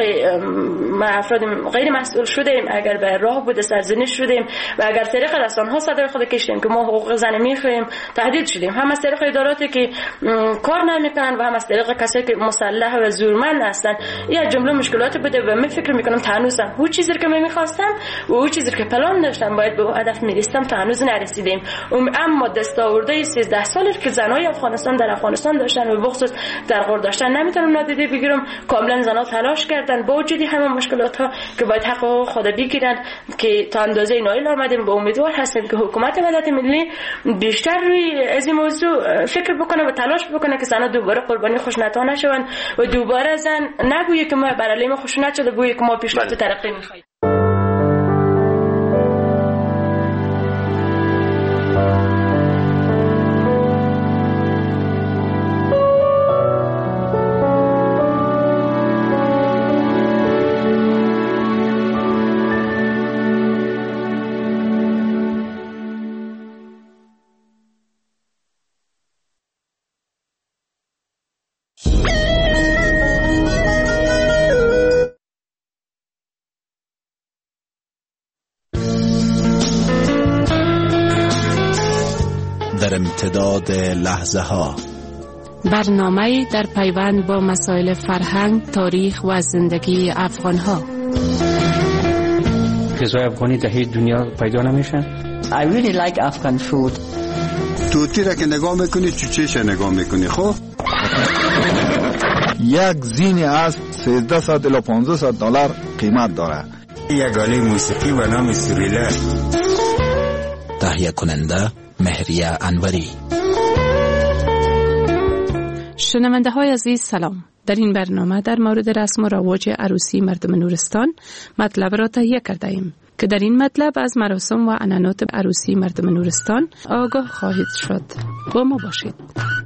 افراد غیر مسئول شدیم، اگر به راه بوده سرزنش شدیم و اگر طریق رسانه‌ها صدای خود کشیدیم که ما حقوق زن می‌خوایم تهدید شدیم، هم از طریق اداراتی که کار نمی‌کنن و هم از طریق کسایی که مسلح و زورمند هستن. این جمله مشکلات بوده و من فکر می‌کنم تا هنوزم اون چیزی که من می‌خواستم و اون چیزی که پلان داشتم باید به هدف می‌رسیدم تا هنوز نرسیدیم. اما دستاورده سیزده سالی که زنای افغانستان در افغانستان داشتن و بخصوص در غور داشتن نمیتونم نادیده بگیرم. کاملا زنها تلاش کردن با وجود همه مشکلات‌ها که باید حق خود بگیرن که تا اندازه نایل آمدیم. با امیدوار هستیم که حکومت وحدت ملی بیشتر روی از این موضوع فکر بکنه و تلاش بکنه که زنها دوباره قربانی خشونت‌ها نشوند و دوباره زن نگویه که ما بر علیه ما خشونت شده، گویه که ما پیشرفت و ترقی می‌خوایم. در امتداد لحظه ها برنامه در پیوند با مسائل فرهنگ، تاریخ و زندگی افغان ها. غذای افغانی در هیچ دنیا پیدا نمیشه. I really like Afghan food. توتی را که نگاه میکنی چوچهش نگاه میکنی. خب یک زین از سیزده صد الی پانزده صد دلار قیمت داره. یک آله موسیقی و نام سوریلا. تهیه کننده مهریه انوری. شنونده های عزیز سلام. در این برنامه در مورد رسم و رواج عروسی مردم نورستان مطلب را تهیه کرده ایم که در این مطلب از مراسم و عنعنات عروسی مردم نورستان آگاه خواهید شد. با ما باشید.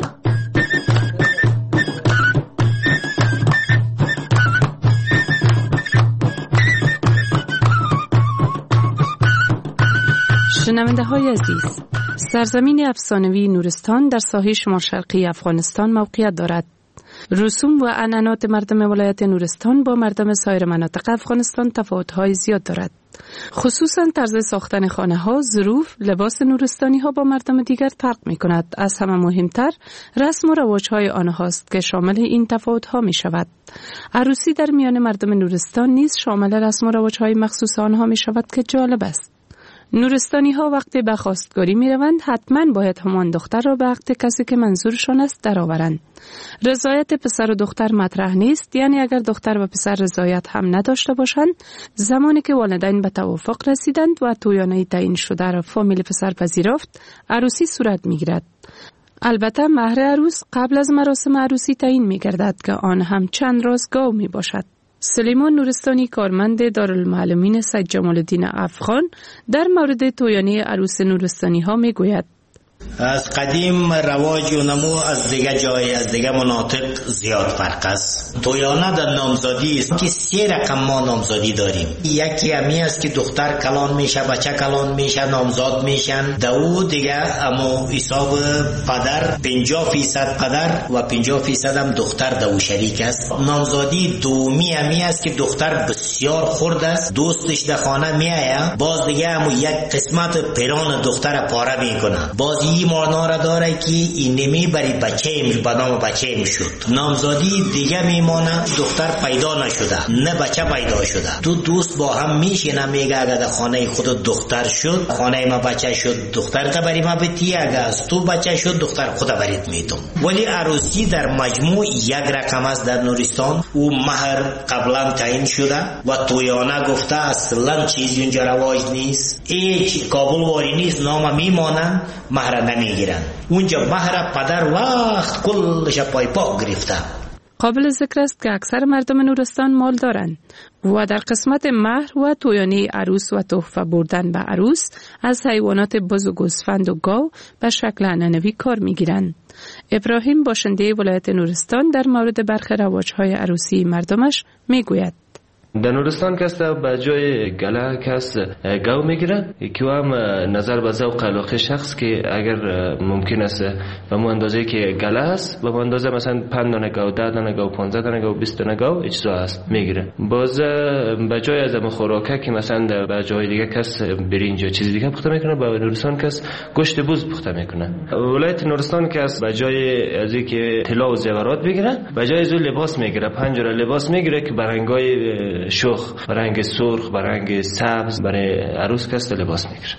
شنونده های عزیز، سرزمین افسانوی نورستان در ساحل شمال شرقی افغانستان موقعیت دارد. رسوم و عنعنات مردم ولایت نورستان با مردم سایر مناطق افغانستان تفاوت‌های زیاد دارد. خصوصاً طرز ساختن خانه‌ها، ظروف، لباس نورستانی‌ها با مردم دیگر فرق می‌کند. از همه مهمتر رسم و رواج‌های آنهاست که شامل این تفاوت‌ها می‌شود. عروسی در میان مردم نورستان نیز شامل رسم و رواج‌های مخصوص آنها می‌شود که جالب است. نورستانی ها وقتی به خواستگاری می روند حتما باید همان دختر را به عقد کسی که منظورشان است درآورند. رضایت پسر و دختر مطرح نیست، یعنی اگر دختر و پسر رضایت هم نداشته باشند، زمانی که والدین به توافق رسیدند و تویانه تعیین شده را فامیل پسر پذیرفت، عروسی صورت می گیرد. البته مهر عروس قبل از مراسم عروسی تعیین می گردد که آن هم چند رازگاه می باشد. سلیمان نورستانی کارمند دارالمعلمین سید جمال الدین افغان در مورد تویانه عروس نورستانی ها می گوید: از قدیم رواج و نمو از دیگه جای از دیگه مناطق زیاد فرق است. تویانه در نامزادی است که سه رقم ما نامزادی داریم. یکی همی است که دختر کلان میشه، بچه کلان میشه، نامزاد میشن. دو دیگه اما حساب پدر پنجاه فیصد پدر و پنجاه فیصد هم دختر دو شریک است. نامزادی دومی همی است که دختر بسیار خرد است، دوستش در خانه میآید، باز دیگه همو یک قسمت پیران دختر پاره میکنه. باز این معنا را داره که این نمی بری بچه ایم به نام بچه ایم شد. نامزادی دیگه میمانه دختر پیدا نشده، نه بچه پیدا شده. تو دوست با هم میشینه میگه اگر در خانه خود دختر شد، خانه ما بچه شد، دختر قبری ما بتی، اگر از تو بچه شد دختر خود برید میتون. ولی عروسی در مجموع یک رقم است در نورستان. او مهر قبلا تعیین شده و تویانه گفته اصلا چیزی اونجا رواج نیست، هیچ کابل واری نیست، نام میمانن مهر نمیگیرن. اونجا مهر پدر وقت کلش پای پاک گرفته. قابل ذکر است که اکثر مردم نورستان مال دارند و در قسمت مهر و تویانی عروس و تحفه بردن به عروس از حیوانات بز و گوسفند و گاو به شکل عنعنوی کار میگیرند. ابراهیم باشنده ولایت نورستان در مورد برخی رواج‌های عروسی مردمش میگوید. در نورستان کس به جای گله کس گاو میگیره که هم نظر به ذوق علاقه شخص که اگر ممکن است به مو اندازه که گله است به مو اندازه مثلا پنج دانه گاو، ده دانه گاو، پانزده دانه گاو، بیست دانه گاو اجزا است میگیره. باز به جای از خوراکه که مثلا به جای دیگه کس برنج یا چیز دیگه پخته میکنه، به نورستان کس گوشت بز پخته میکنه. ولایت نورستان کس به جای از اینکه طلا و زیورات بگیره به جای از لباس میگیره، پنج جور لباس میگیره که برنگای شوخ، رنگ سرخ، رنگ سبز برای عروس کس لباس میگیره.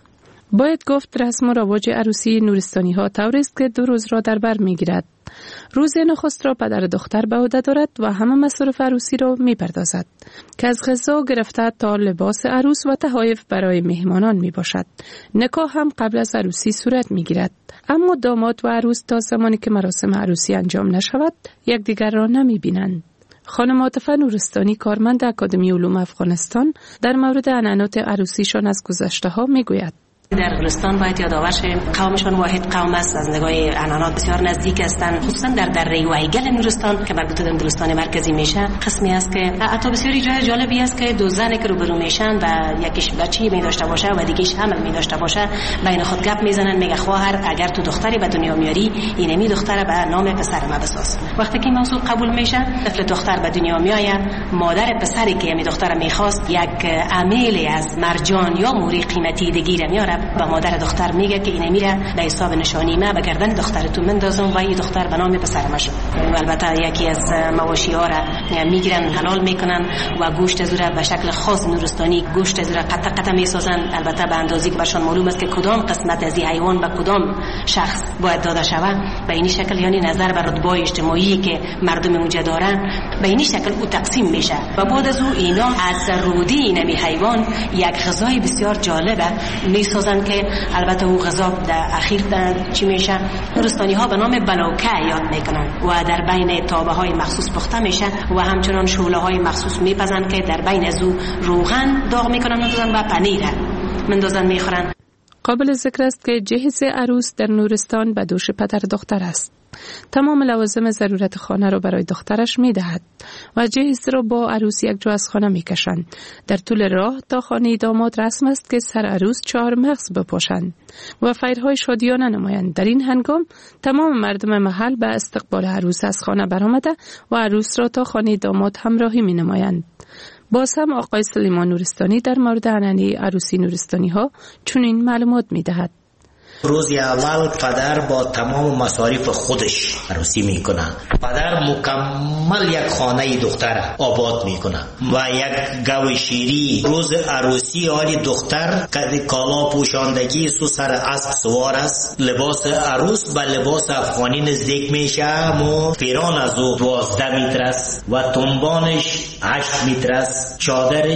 باید گفت رسم و رواج عروسی نورستانی ها طوری است که دو روز را در بر میگیرد. روز نخست را پدر دختر به عهده دارد و همه مصارف عروسی را میپردازد که از غذا گرفته تا لباس عروس و تحایف برای مهمانان می باشد. نکاح هم قبل از عروسی صورت میگیرد، اما داماد و عروس تا زمانی که مراسم عروسی انجام نشود یکدیگر را نمی بینند. خانم عاطفه نورستانی کارمند اکادمی علوم افغانستان در مورد عنعنات عروسیشان از گذشته ها میگوید. در گلستان باید یادآور شیم قومشان واحد قوم است، از نگاه عنعنات بسیار نزدیک هستند، خصوصا در دره وایگل نورستان که مربوط به گلستان مرکزی میشه. قسمی است که حتی بسیاری جای جالبی است که دو زنی که روبرو میشن و یکیش بچه‌ای می داشته باشه و دیگه‌اش حمل می داشته باشه بین خود گپ میزنن، میگه خواهر اگر تو دختری به دنیا میاری اینمی دختر به نام پسر ما بساز. وقتی که موضوع قبول میشه طفل دختر به دنیا میآید، مادر پسری که می دختر میخواست یک عمیل از مرجان یا موری قیمتی دیگه میاره با مادر دختر میگه که اینه میره به حساب نشانی ما به گردن دخترتو مندازم و این دختر به نام پسر ما شد. البته یکی از مواشی ها را میگیرن حلال میکنن و گوشت از را به شکل خاص نورستانی گوشت از را قطع قطع میسازن، البته به اندازه‌ای که برشان معلوم است که کدام قسمت از این حیوان به کدام شخص باید داده شود. به این شکل یعنی نظر بر رتبه اجتماعی که مردم اونجا دارن به این شکل او تقسیم میشه و بعد از او اینا از رودی اینمی حیوان یک غذای بسیار جالبه میسازن که البته او غذا در اخیر در چی میشه نورستانی ها به نام بلوکه یاد میکنن و در بین تابه های مخصوص پخته میشه و همچنان شوله های مخصوص میپزن که در بین از او روغن داغ میکنن و پنیر مندازن میخورن. قابل ذکر است که جهیز عروس در نورستان به دوش پدر دختر است. تمام لوازم ضرورت خانه را برای دخترش می دهد و جهیز را با عروس یک جا از خانه می کشند. در طول راه تا خانه داماد رسم است که سر عروس چهار مغز بپوشند و فیرهای شادیانه نمایند. در این هنگام تمام مردم محل به استقبال عروس از خانه برآمده و عروس را تا خانه داماد همراهی می نمایند. باز هم آقای سلیمان نورستانی در مورد عنعنه عروسی نورستانی ها چنین معلومات می دهد. روز اول پدر با تمام مصارف خودش عروسی میکنه. پدر مکمل یک خانه دختر آباد میکنه و یک گوی شیری روز عروسی آلی دختر کالا پوشاندگی سو سر اسب سوار است. لباس عروس با لباس افغانی نزدیک میشه. مو پیران از او دوازده متر است و تنبانش هشت متر است. چادرش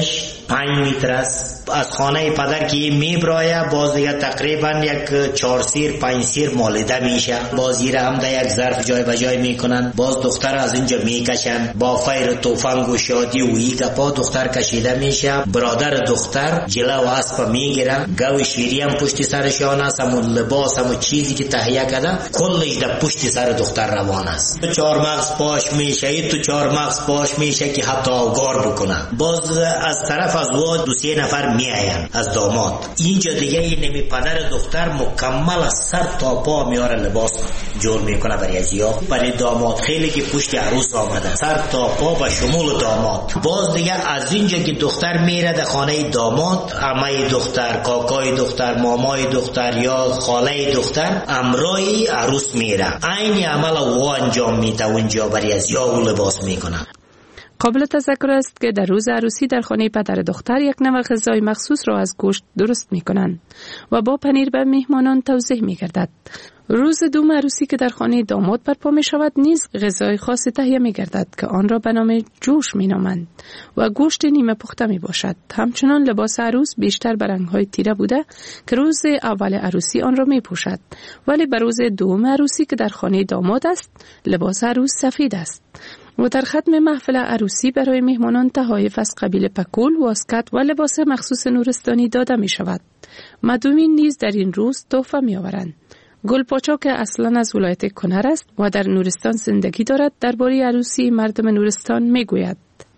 پنج متر است. از خانه پدر که میبرایه باز دیگه تقریبا یک چهار سیر پنج سیر مالیده میشه. باز ایره هم در یک ظرف جای به جای میکنن. باز دختر از اینجا میکشن با فیر توفنگ و شادی و ای گپا دختر کشیده میشه. برادر دختر جلو اسب میگیره، گاو شیری هم پشت سرشان است، همون لباس همون چیزی که تهیه کرده کلش در پشت سر دختر روان است. چهار مغز پاش میشه، تو چهار مغز پاش میشه که حتی اوگار بکنه. باز از طرف از ازواج دو سه نفر میاین از داماد. اینجا دیگه این نمی پدر دختر مکمل از سر تا پا میاره لباس جور میکنه برای ازیا برای داماد. خیلی که پشت عروس آمده سر تا پا به شمول داماد. باز دیگه از اینجا که دختر میره در خانه داماد، عمه دختر، کاکای دختر، مامای دختر یا خاله دختر امرای عروس میره. عین عمل او انجام میده اونجا برای ازیا و لباس میکنه. قابل تذکر است که در روز عروسی در خانه پدر دختر یک نوع غذای مخصوص را از گوشت درست می کنند و با پنیر به مهمانان توزیع می گردد. روز دوم عروسی که در خانه داماد برپا می شود نیز غذای خاصی تهیه می گردد که آن را به نام جوش می نامند و گوشت نیمه پخته می باشد. همچنان لباس عروس بیشتر به رنگ‌های تیره بوده که روز اول عروسی آن را می پوشد، ولی به روز دوم عروسی که در خانه داماد است لباس عروس سفید است. و در ختم محفل عروسی برای مهمانان تحایف از قبیل پکول، واسکت و لباس مخصوص نورستانی داده می شود. مدومین نیز در این روز تحفه می آورند. گلپاچا که اصلا از ولایت کنر است و در نورستان زندگی دارد درباره عروسی مردم نورستان می گوید.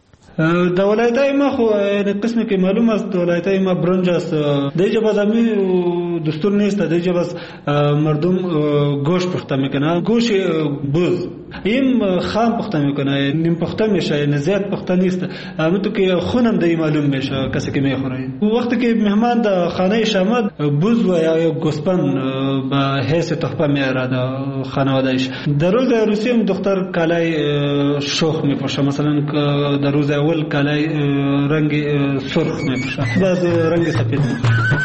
در ولایتای ما خو قسمی که معلوم است ولایتای ما برنج است. دیجا باز همی دستور نیست. دیجا باز مردم گوشت پخته میکنه، گوشت بز این خام پخته میکنه، نیم پخته میشه، یعنی زیاد پخته نیست. همونطور که خونم دی معلوم میشه کسی که میخوره. وقتی که مهمان در خانه شامد بز و یا گوسپند به حیث تحفه میاره در خانوادهش. در روز عروسی هم دختر کالای شوخ میپوشه، مثلا در روز اول کالای رنگ سرخ میپوشه، بعد رنگ سفید میپوشه.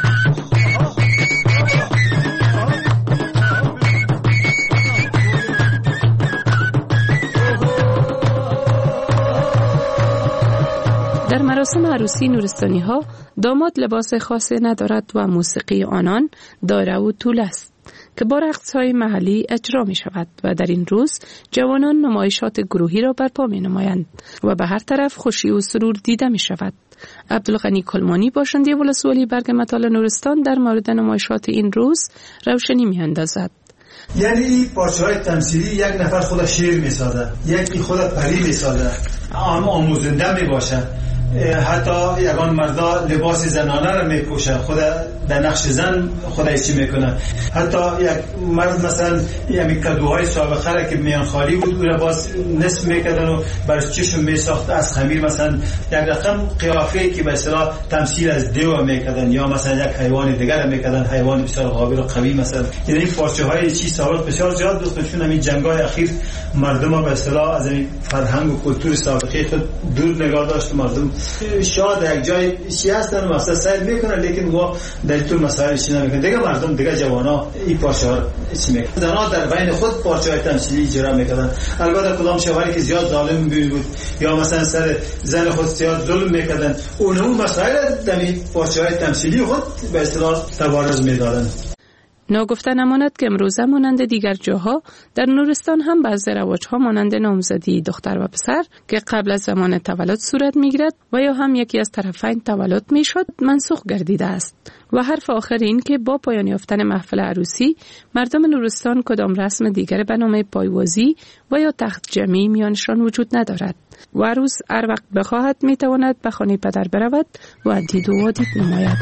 در مراسم عروسی نورستانی ها داماد لباس خاصی ندارد و موسیقی آنان دایره و طول است که با رقص‌های محلی اجرا می شود و در این روز جوانان نمایشات گروهی را برپا می نمایند و به هر طرف خوشی و سرور دیده می شود. عبدالغنی کلمانی باشنده ولسوالی برگ متال نورستان در مورد نمایشات این روز روشنی می اندازد. یعنی این پارچه‌های تمثیلی یک نفر خود شیر می سازد، یکی خود پری می سازد، آموزنده می باشد. حتی یگان مردا لباس زنانه را می پوشه، خود در نقش زن خود چی میکنه. حتی یک مرد مثلا یعنی کدوهای سابقه را که میان خالی بود او را باز نصف میکردن و برش چشم میساخت از خمیر، مثلا یک رقم قیافه‌ای که به اصطلاح تمثیل از دیو میکردن یا مثلا یک حیوان دیگر را میکردن، حیوان بسیار قابل و قوی مثلا. یعنی این پارچه های چی سابق بسیار زیاد بود، چون همین جنگ‌های اخیر مردم به اصطلاح از این فرهنگ و کلتور سابقه خود دور نگاه داشت. مردم شاید یک جای چی هستن مثلا سیر میکنن لیکن ما در طول مسائل چی نمیکنن. دیگه مردم دیگه جوانا این پارچه ها چی میکنن، زنها در بین خود پارچه های تمثیلی اجرا میکردن. البته کدام شوهری که زیاد ظالم بود یا مثلا سر زن خود زیاد ظلم میکردن اونم مسائل در این پارچه های تمثیلی خود به اصطلاح تبارز میدادن. ناگفته نماند که امروزه مانند دیگر جاها در نورستان هم بعضی رواج‌ها مانند نامزدی دختر و پسر که قبل از زمان تولد صورت می‌گیرد و یا هم یکی از طرفین تولد می‌شد منسوخ گردیده است. و حرف آخر این که با پایان یافتن محفل عروسی مردم نورستان کدام رسم دیگر به نام پایوازی و یا تخت جمعی میانشان وجود ندارد و عروس هر وقت بخواهد میتواند به خانه پدر برود و دید و وادید نماید.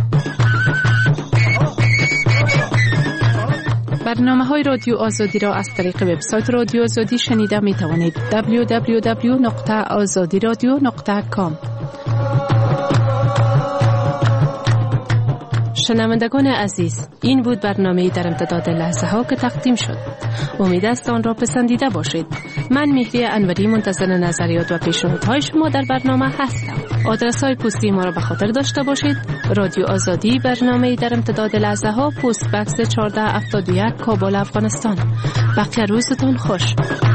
برنامه های رادیو آزادی را از طریق وبسایت رادیو آزادی شنیده می توانید. دبلیو دبلیو دبلیو نقطه آزادی رادیو نقطه کام. شنوندگان عزیز، این بود برنامه در امتداد لحظه ها که تقدیم شد. امید است آن را پسندیده باشید. من مهری انوری منتظر نظریات و پیشنهادهای شما در برنامه هستم. آدرس های پستی ما را به خاطر داشته باشید. رادیو آزادی، برنامه در امتداد لحظه ها، پست بکس چهارده هفتاد و یک، کابل، افغانستان. بقیه روزتون خوش.